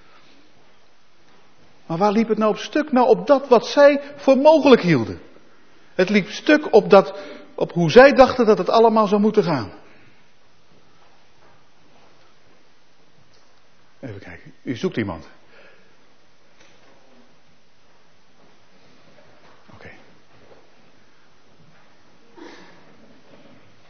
Maar waar liep het nou op stuk? Nou, op dat wat zij voor mogelijk hielden. Het liep stuk op hoe zij dachten dat het allemaal zou moeten gaan. Even kijken, u zoekt iemand. Oké.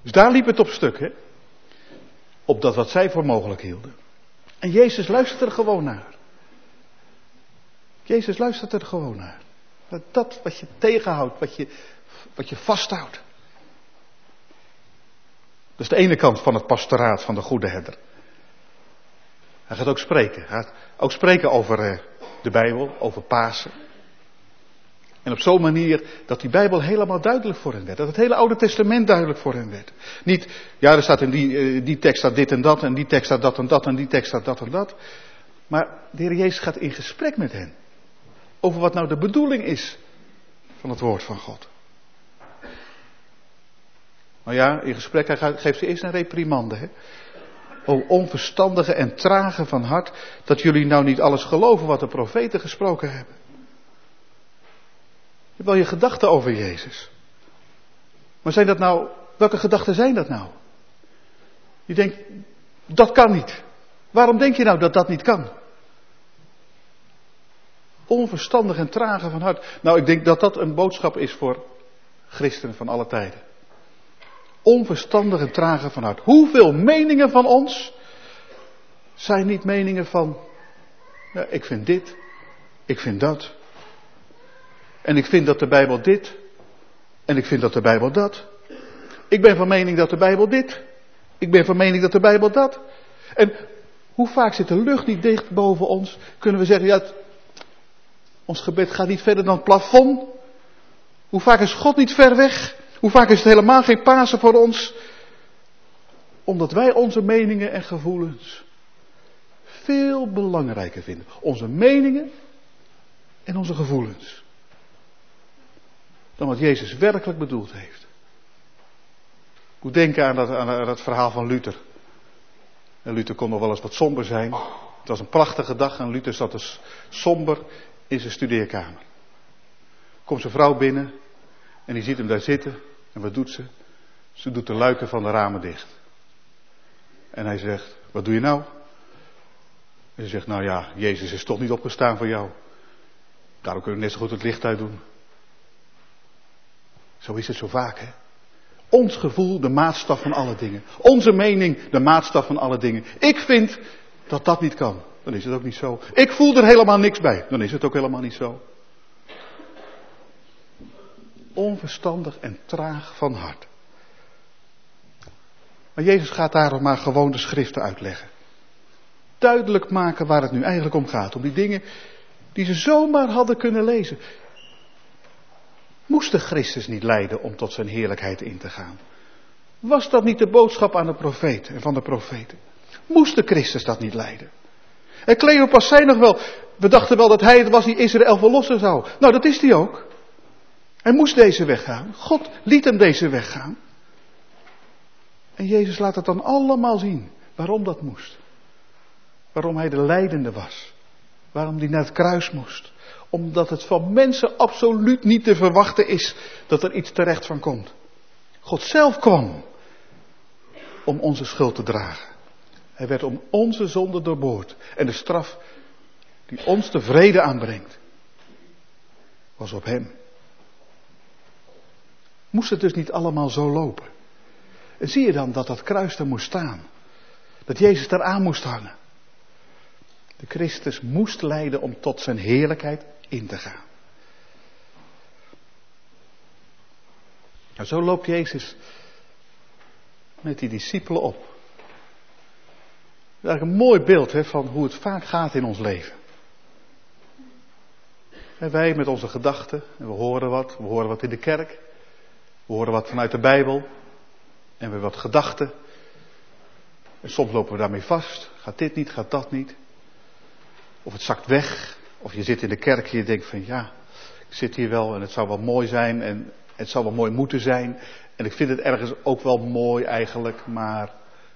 Dus daar liep het op stuk, hè. Op dat wat zij voor mogelijk hielden. En Jezus luistert er gewoon naar. Jezus luistert er gewoon naar. Dat wat je tegenhoudt, wat je vasthoudt. Dat is de ene kant van het pastoraat van de goede herder. Hij gaat ook spreken. Hij gaat ook spreken over de Bijbel, over Pasen. En op zo'n manier dat die Bijbel helemaal duidelijk voor hen werd. Dat het hele Oude Testament duidelijk voor hen werd. Niet, ja, er staat in die tekst staat dit en dat, en die tekst staat dat en dat, en die tekst staat dat en dat. Maar de Heer Jezus gaat in gesprek met hen. Over wat nou de bedoeling is van het woord van God. Nou ja, in gesprek, hij geeft ze eerst een reprimande. Hè? O onverstandige en trage van hart, dat jullie nou niet alles geloven wat de profeten gesproken hebben. Je hebt wel je gedachten over Jezus. Maar zijn dat nou, welke gedachten zijn dat nou? Je denkt, dat kan niet. Waarom denk je nou dat dat niet kan? Onverstandig en trage van hart. Nou, ik denk dat dat een boodschap is voor christenen van alle tijden. Onverstandig en trage van hart. Hoeveel meningen van ons zijn niet meningen van, ja, ik vind dit, ik vind dat. En ik vind dat de Bijbel dit, en ik vind dat de Bijbel dat. Ik ben van mening dat de Bijbel dit, ik ben van mening dat de Bijbel dat. En hoe vaak zit de lucht niet dicht boven ons, kunnen we zeggen, ja, ons gebed gaat niet verder dan het plafond. Hoe vaak is God niet ver weg? Hoe vaak is het helemaal geen Pasen voor ons? Omdat wij onze meningen en gevoelens veel belangrijker vinden. Onze meningen en onze gevoelens. Dan wat Jezus werkelijk bedoeld heeft. Ik moet denken aan dat verhaal van Luther. En Luther kon nog wel eens wat somber zijn. Het was een prachtige dag en Luther zat dus somber in zijn studeerkamer. Komt zijn vrouw binnen en die ziet hem daar zitten. En wat doet ze? Ze doet de luiken van de ramen dicht. En hij zegt, wat doe je nou? En ze zegt, nou ja, Jezus is toch niet opgestaan voor jou. Daarom kun je net zo goed het licht uit doen. Zo is het zo vaak, hè. Ons gevoel de maatstaf van alle dingen. Onze mening de maatstaf van alle dingen. Ik vind dat dat niet kan. Dan is het ook niet zo. Ik voel er helemaal niks bij. Dan is het ook helemaal niet zo. Onverstandig en traag van hart. Maar Jezus gaat daarom maar gewoon de schriften uitleggen. Duidelijk maken waar het nu eigenlijk om gaat. Om die dingen die ze zomaar hadden kunnen lezen. Moest de Christus niet lijden om tot zijn heerlijkheid in te gaan? Was dat niet de boodschap aan de profeten en van de profeten? Moest de Christus dat niet lijden? En Cleopas zei nog wel, we dachten wel dat hij het was die Israël verlossen zou. Nou, dat is hij ook. Hij moest deze weg gaan. God liet hem deze weg gaan. En Jezus laat het dan allemaal zien waarom dat moest. Waarom hij de lijdende was. Waarom hij naar het kruis moest. Omdat het van mensen absoluut niet te verwachten is dat er iets terecht van komt. God zelf kwam om onze schuld te dragen. Hij werd om onze zonde doorboord. En de straf die ons de vrede aanbrengt, was op hem. Moest het dus niet allemaal zo lopen? En zie je dan dat dat kruis er moest staan? Dat Jezus daar aan moest hangen? De Christus moest lijden om tot zijn heerlijkheid in te gaan. Nou, zo loopt Jezus met die discipelen op. Dat is eigenlijk een mooi beeld van hoe het vaak gaat in ons leven. En wij met onze gedachten, en we horen wat in de kerk. We horen wat vanuit de Bijbel. En we hebben wat gedachten. En soms lopen we daarmee vast. Gaat dit niet, gaat dat niet. Of het zakt weg. Of je zit in de kerk en je denkt van ja, ik zit hier wel en het zou wel mooi zijn. En het zou wel mooi moeten zijn. En ik vind het ergens ook wel mooi eigenlijk, maar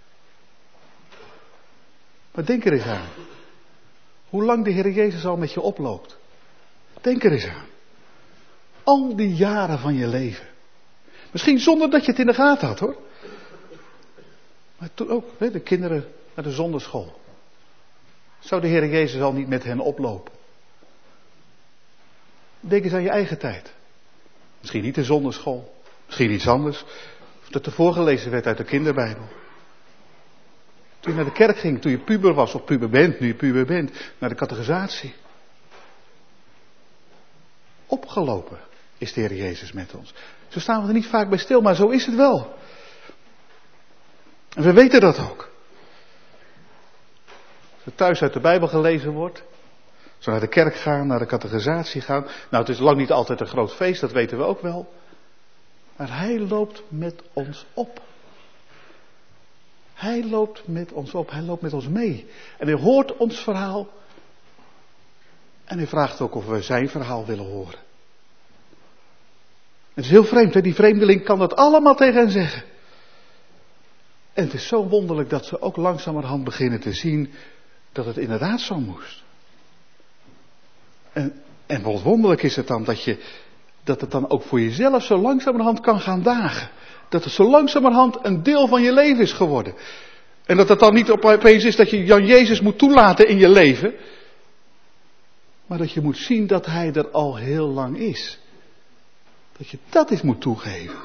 denk er eens aan. Hoe lang de Heer Jezus al met je oploopt. Denk er eens aan. Al die jaren van je leven. Misschien zonder dat je het in de gaten had, hoor. Maar toen ook, de kinderen naar de zonderschool. Zou de Heer Jezus al niet met hen oplopen? Denk eens aan je eigen tijd. Misschien niet de zonderschool. Misschien iets anders. Of dat er voorgelezen werd uit de kinderbijbel. Toen je naar de kerk ging, toen je puber was of puber bent, nu je puber bent, naar de catechisatie. Opgelopen is de Heer Jezus met ons. Zo staan we er niet vaak bij stil, maar zo is het wel. En we weten dat ook. Als er thuis uit de Bijbel gelezen wordt, als we naar de kerk gaan, naar de catechisatie gaan. Nou, het is lang niet altijd een groot feest, dat weten we ook wel. Maar Hij loopt met ons op. Hij loopt met ons op, Hij loopt met ons mee. En Hij hoort ons verhaal. En Hij vraagt ook of we zijn verhaal willen horen. Het is heel vreemd, hè? Die vreemdeling kan dat allemaal tegen hen zeggen. En het is zo wonderlijk dat ze ook langzamerhand beginnen te zien dat het inderdaad zo moest. En wat wonderlijk is het dan dat het dan ook voor jezelf zo langzamerhand kan gaan dagen. Dat het zo langzamerhand een deel van je leven is geworden. En dat het dan niet opeens is dat je Jan Jezus moet toelaten in je leven. Maar dat je moet zien dat Hij er al heel lang is. Dat je dat eens moet toegeven.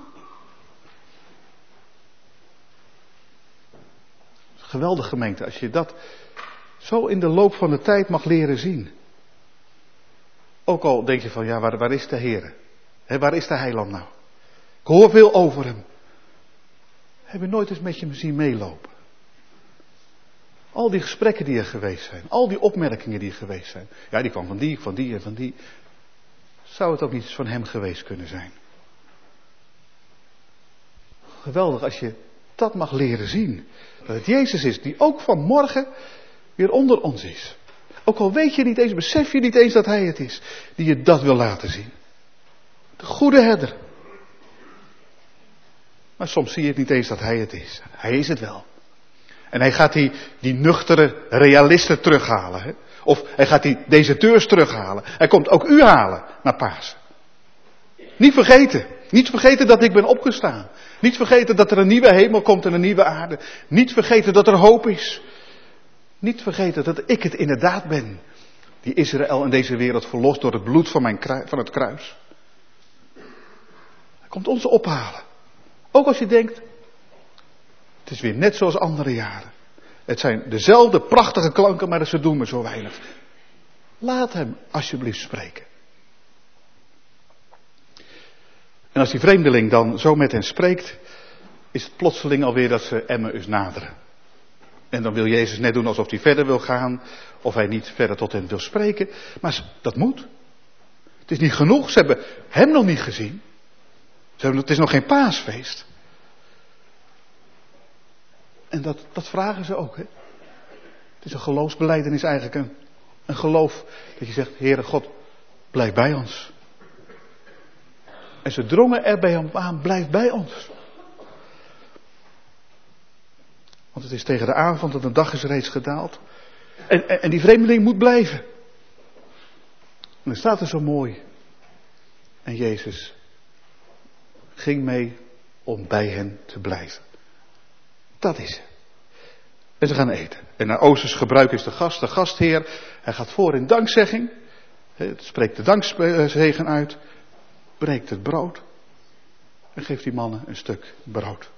Geweldig gemeente, als je dat zo in de loop van de tijd mag leren zien. Ook al denk je van, ja, waar is de Heer? Waar is de Heiland nou? Ik hoor veel over Hem. Heb je nooit eens met je zien meelopen? Al die gesprekken die er geweest zijn, al die opmerkingen die er geweest zijn. Ja, die kwam van die en van die. Zou het ook niet eens van Hem geweest kunnen zijn? Geweldig als je dat mag leren zien. Dat het Jezus is die ook vanmorgen weer onder ons is. Ook al weet je niet eens, besef je niet eens dat Hij het is. Die je dat wil laten zien. De goede herder. Maar soms zie je het niet eens dat Hij het is. Hij is het wel. En Hij gaat die nuchtere realisten terughalen. Hè? Of Hij gaat die deserteurs terughalen. Hij komt ook u halen naar Pasen. Niet vergeten. Niet vergeten dat ik ben opgestaan. Niet vergeten dat er een nieuwe hemel komt en een nieuwe aarde. Niet vergeten dat er hoop is. Niet vergeten dat ik het inderdaad ben. Die Israël in deze wereld verlost door het bloed van het kruis. Hij komt ons ophalen. Ook als je denkt, het is weer net zoals andere jaren. Het zijn dezelfde prachtige klanken, maar ze doen me zo weinig. Laat Hem alsjeblieft spreken. En als die vreemdeling dan zo met hen spreekt, is het plotseling alweer dat ze Emmaus naderen. En dan wil Jezus net doen alsof hij verder wil gaan, of Hij niet verder tot hen wil spreken. Maar dat moet. Het is niet genoeg, ze hebben Hem nog niet gezien. Het is nog geen paasfeest. En dat vragen ze ook. Hè? Het is een geloofsbelijdenis eigenlijk. Een geloof dat je zegt, Heere God, blijf bij ons. En ze drongen er bij Hem aan, blijf bij ons. Want het is tegen de avond en de dag is reeds gedaald. En die vreemdeling moet blijven. En dan staat er zo mooi. En Jezus ging mee om bij hen te blijven. Dat is het. En ze gaan eten. En naar Oosters gebruik is de gastheer. Hij gaat voor in dankzegging. Het spreekt de dankzegen uit. Breekt het brood. En geeft die mannen een stuk brood.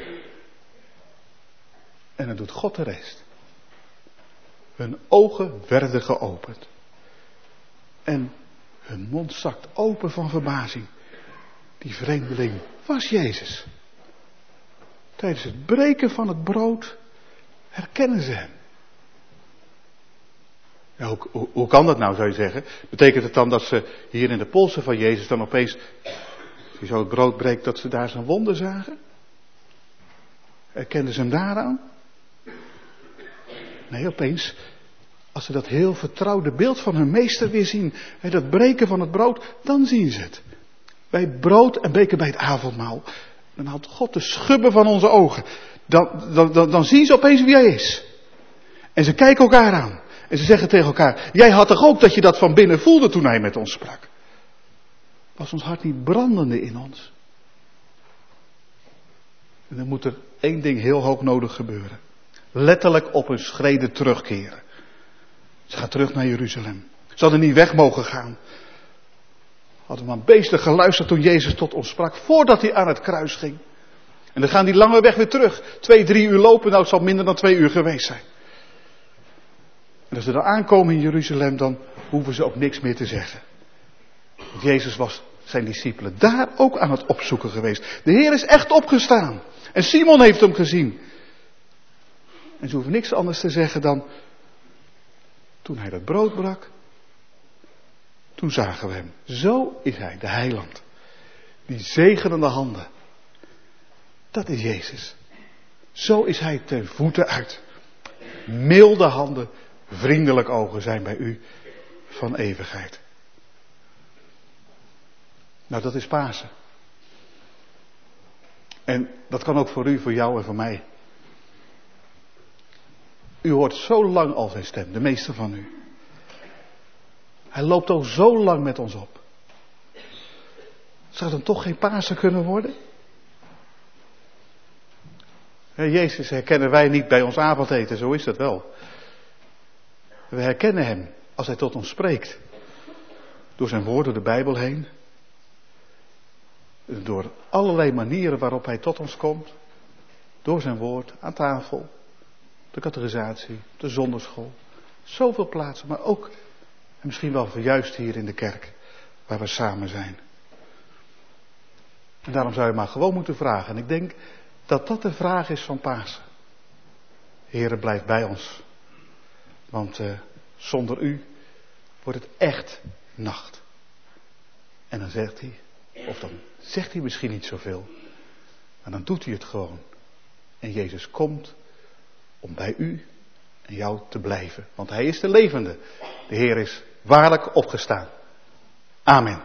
En dan doet God de rest. Hun ogen werden geopend. En hun mond zakt open van verbazing. Die vreemdeling was Jezus. Tijdens het breken van het brood herkennen ze Hem. Ja, hoe kan dat nou, zou je zeggen? Betekent het dan dat ze hier in de polsen van Jezus dan opeens, als hij zo het brood breekt, dat ze daar zijn wonden zagen? Herkenden ze Hem daaraan? Nee, opeens, als ze dat heel vertrouwde beeld van hun meester weer zien, dat breken van het brood, dan zien ze het. Bij brood en beker bij het avondmaal. Dan haalt God de schubben van onze ogen. Dan zien ze opeens wie Hij is. En ze kijken elkaar aan. En ze zeggen tegen elkaar, jij had toch ook dat je dat van binnen voelde toen Hij met ons sprak? Was ons hart niet brandende in ons? En dan moet er één ding heel hoognodig gebeuren. Letterlijk op hun schreden terugkeren. Ze gaan terug naar Jeruzalem. Ze hadden niet weg mogen gaan. Hadden maar beestig geluisterd toen Jezus tot ons sprak, voordat Hij aan het kruis ging. En dan gaan die lange weg weer terug. 2, 3 uur lopen, nou het zal minder dan 2 uur geweest zijn. En als ze dan aankomen in Jeruzalem, dan hoeven ze ook niks meer te zeggen. Want Jezus was zijn discipelen daar ook aan het opzoeken geweest. De Heer is echt opgestaan. En Simon heeft hem gezien. En ze hoeven niks anders te zeggen dan, toen hij dat brood brak, toen zagen we hem. Zo is hij, de heiland. Die zegenende handen. Dat is Jezus. Zo is hij ten voeten uit. Milde handen, vriendelijk ogen zijn bij u van eeuwigheid. Nou, dat is Pasen. En dat kan ook voor u, voor jou en voor mij. U hoort zo lang al zijn stem, de meeste van u. Hij loopt al zo lang met ons op. Zou het dan toch geen Pasen kunnen worden? Jezus herkennen wij niet bij ons avondeten, zo is dat wel. We herkennen hem als hij tot ons spreekt. Door zijn woord, door de Bijbel heen. Door allerlei manieren waarop hij tot ons komt. Door zijn woord, aan tafel, de catechisatie, de zonderschool. Zoveel plaatsen, maar ook, en misschien wel juist hier in de kerk, waar we samen zijn. En daarom zou je maar gewoon moeten vragen. En ik denk dat dat de vraag is van Pasen. Heere, blijf bij ons. Want zonder u wordt het echt nacht. En dan zegt hij, of dan zegt hij misschien niet zoveel, maar dan doet hij het gewoon. En Jezus komt om bij u en jou te blijven. Want hij is de levende. De Heer is waarlijk opgestaan. Amen.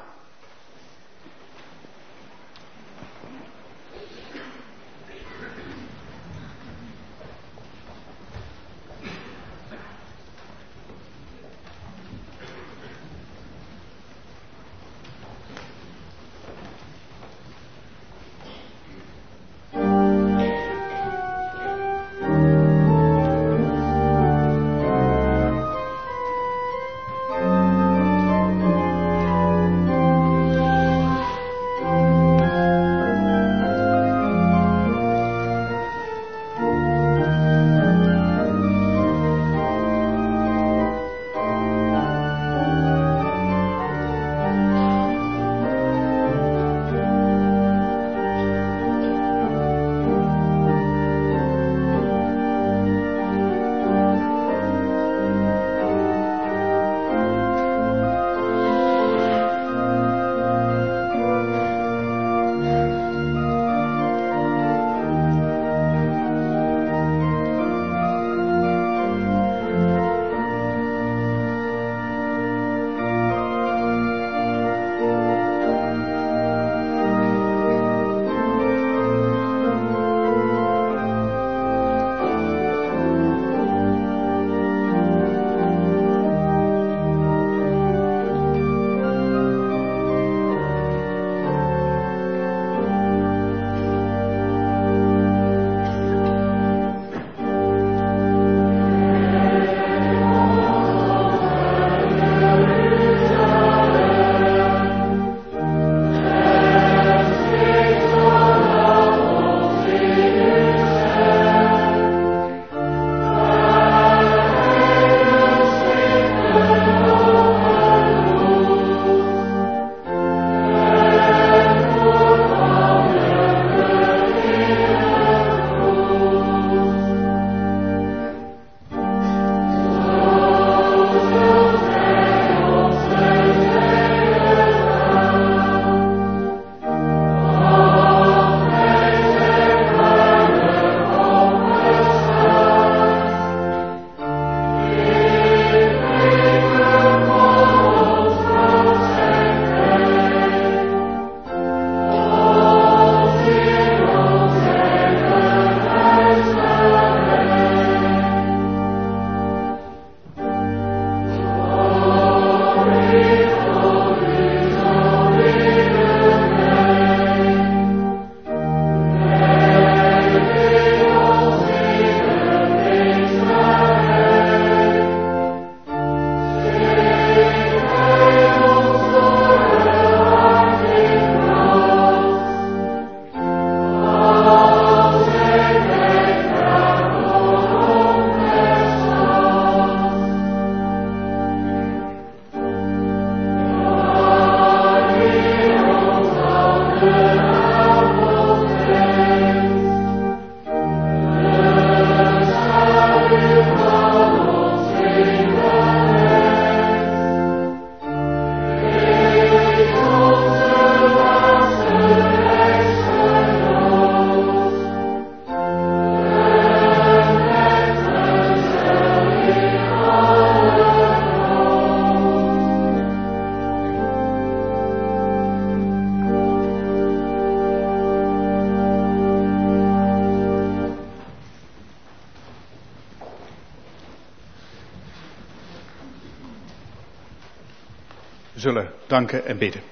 zullen danken en bidden.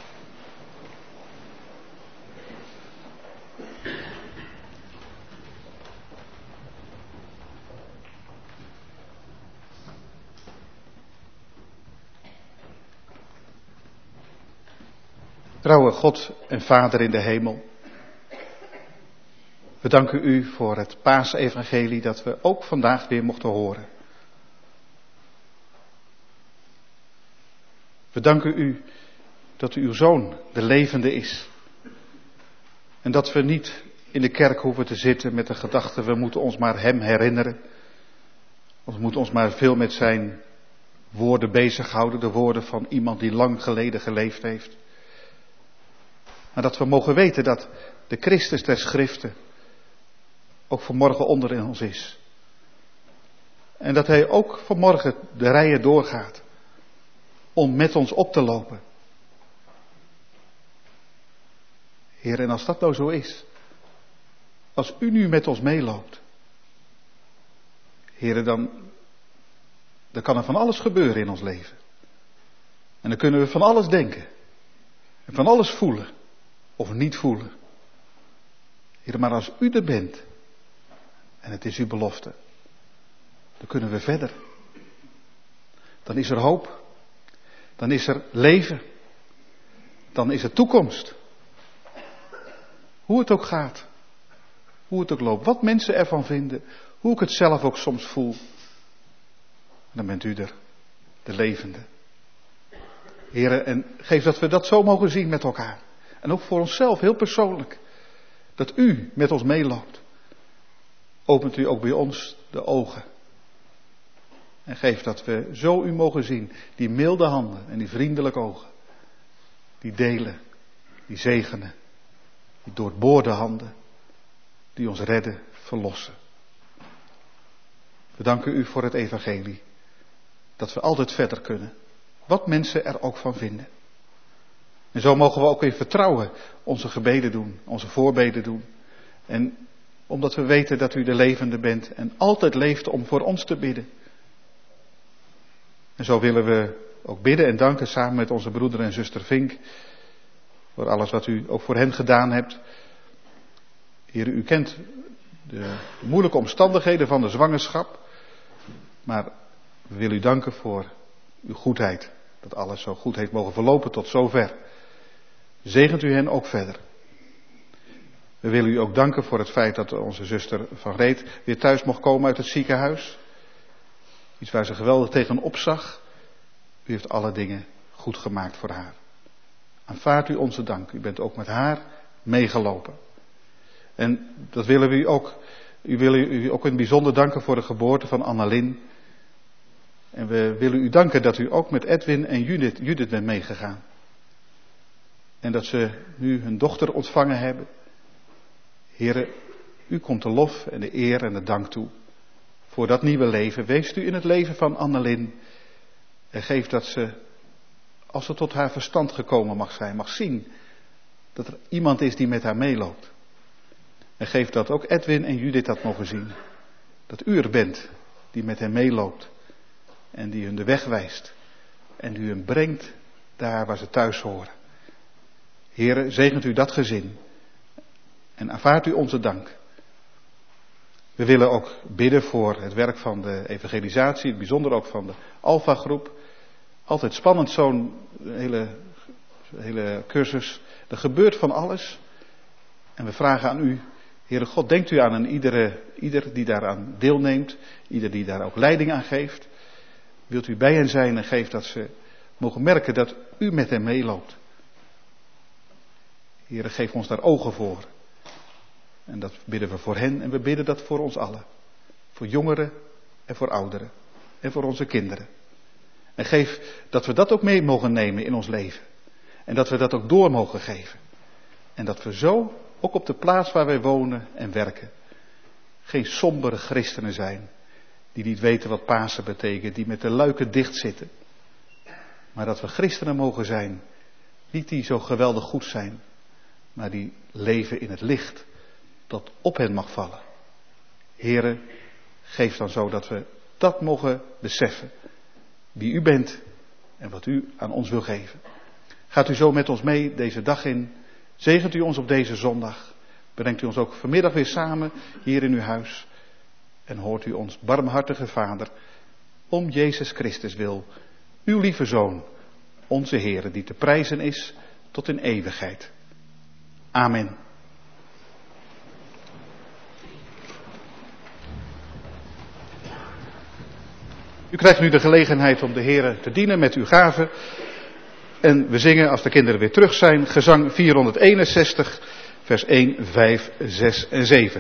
Trouwe God en Vader in de hemel, we danken u voor het paasevangelie dat we ook vandaag weer mochten horen. We danken u dat uw Zoon de levende is. En dat we niet in de kerk hoeven te zitten met de gedachte, we moeten ons maar hem herinneren. We moeten ons maar veel met zijn woorden bezighouden, de woorden van iemand die lang geleden geleefd heeft. Maar dat we mogen weten dat de Christus der Schriften ook vanmorgen onder in ons is. En dat hij ook vanmorgen de rijen doorgaat om met ons op te lopen. Heer, en als dat nou zo is, als u nu met ons meeloopt, Heer, dan kan er van alles gebeuren in ons leven. En dan kunnen we van alles denken en van alles voelen of niet voelen. Heer, maar als u er bent, en het is uw belofte, dan kunnen we verder. Dan is er hoop. Dan is er leven. Dan is er toekomst. Hoe het ook gaat. Hoe het ook loopt. Wat mensen ervan vinden. Hoe ik het zelf ook soms voel. Dan bent u er. De levende. Heren, en geef dat we dat zo mogen zien met elkaar. En ook voor onszelf, heel persoonlijk. Dat u met ons meeloopt. Opent u ook bij ons de ogen. En geef dat we zo u mogen zien. Die milde handen en die vriendelijke ogen. Die delen. Die zegenen. Die doorboorde handen. Die ons redden, verlossen. We danken u voor het evangelie. Dat we altijd verder kunnen. Wat mensen er ook van vinden. En zo mogen we ook in vertrouwen onze gebeden doen. Onze voorbeden doen. En omdat we weten dat u de levende bent. En altijd leeft om voor ons te bidden. En zo willen we ook bidden en danken samen met onze broeder en zuster Vink. Voor alles wat u ook voor hen gedaan hebt. Heer, u kent de moeilijke omstandigheden van de zwangerschap. Maar we willen u danken voor uw goedheid. Dat alles zo goed heeft mogen verlopen tot zover. Zegent u hen ook verder. We willen u ook danken voor het feit dat onze zuster Van Reet weer thuis mocht komen uit het ziekenhuis. Iets waar ze geweldig tegen opzag. U heeft alle dingen goed gemaakt voor haar. Aanvaardt u onze dank. U bent ook met haar meegelopen. En dat willen we u ook. U willen u ook in het bijzonder danken voor de geboorte van Annalyn. En we willen u danken dat u ook met Edwin en Judith bent meegegaan. En dat ze nu hun dochter ontvangen hebben. Heren, u komt de lof en de eer en de dank toe. Voor dat nieuwe leven. Wees u in het leven van Annalyn. En geef dat ze, als ze tot haar verstand gekomen mag zijn, mag zien dat er iemand is die met haar meeloopt. En geef dat ook Edwin en Judith dat mogen zien. Dat u er bent die met hen meeloopt. En die hun de weg wijst. En die hun brengt daar waar ze thuis horen. Heren, zegent u dat gezin. En aanvaardt u onze dank. We willen ook bidden voor het werk van de evangelisatie. In het bijzonder ook van de Alpha groep. Altijd spannend zo'n hele cursus. Er gebeurt van alles. En we vragen aan u, Heere God, denkt u aan ieder die daaraan deelneemt. Ieder die daar ook leiding aan geeft. Wilt u bij hen zijn en geeft dat ze mogen merken dat u met hen meeloopt. Heere, geef ons daar ogen voor. En dat bidden we voor hen en we bidden dat voor ons allen. Voor jongeren en voor ouderen. En voor onze kinderen. En geef dat we dat ook mee mogen nemen in ons leven. En dat we dat ook door mogen geven. En dat we zo, ook op de plaats waar wij wonen en werken, geen sombere christenen zijn. Die niet weten wat Pasen betekent. Die met de luiken dicht zitten. Maar dat we christenen mogen zijn. Niet die zo geweldig goed zijn. Maar die leven in het licht. Dat op hen mag vallen. Heere, geef dan zo dat we dat mogen beseffen. Wie u bent en wat u aan ons wil geven. Gaat u zo met ons mee deze dag in. Zegent u ons op deze zondag. Brengt u ons ook vanmiddag weer samen hier in uw huis. En hoort u ons barmhartige Vader, om Jezus Christus wil, uw lieve Zoon, onze Heere, die te prijzen is tot in eeuwigheid. Amen. U krijgt nu de gelegenheid om de Heere te dienen met uw gaven. En we zingen, als de kinderen weer terug zijn, gezang 461, vers 1, 5, 6 en 7.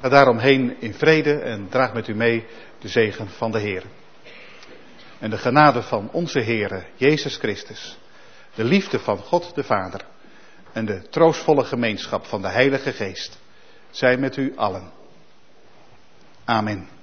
Ga daarom heen in vrede en draag met u mee de zegen van de Heer. En de genade van onze Heere Jezus Christus, de liefde van God de Vader en de troostvolle gemeenschap van de Heilige Geest, zij met u allen. Amen.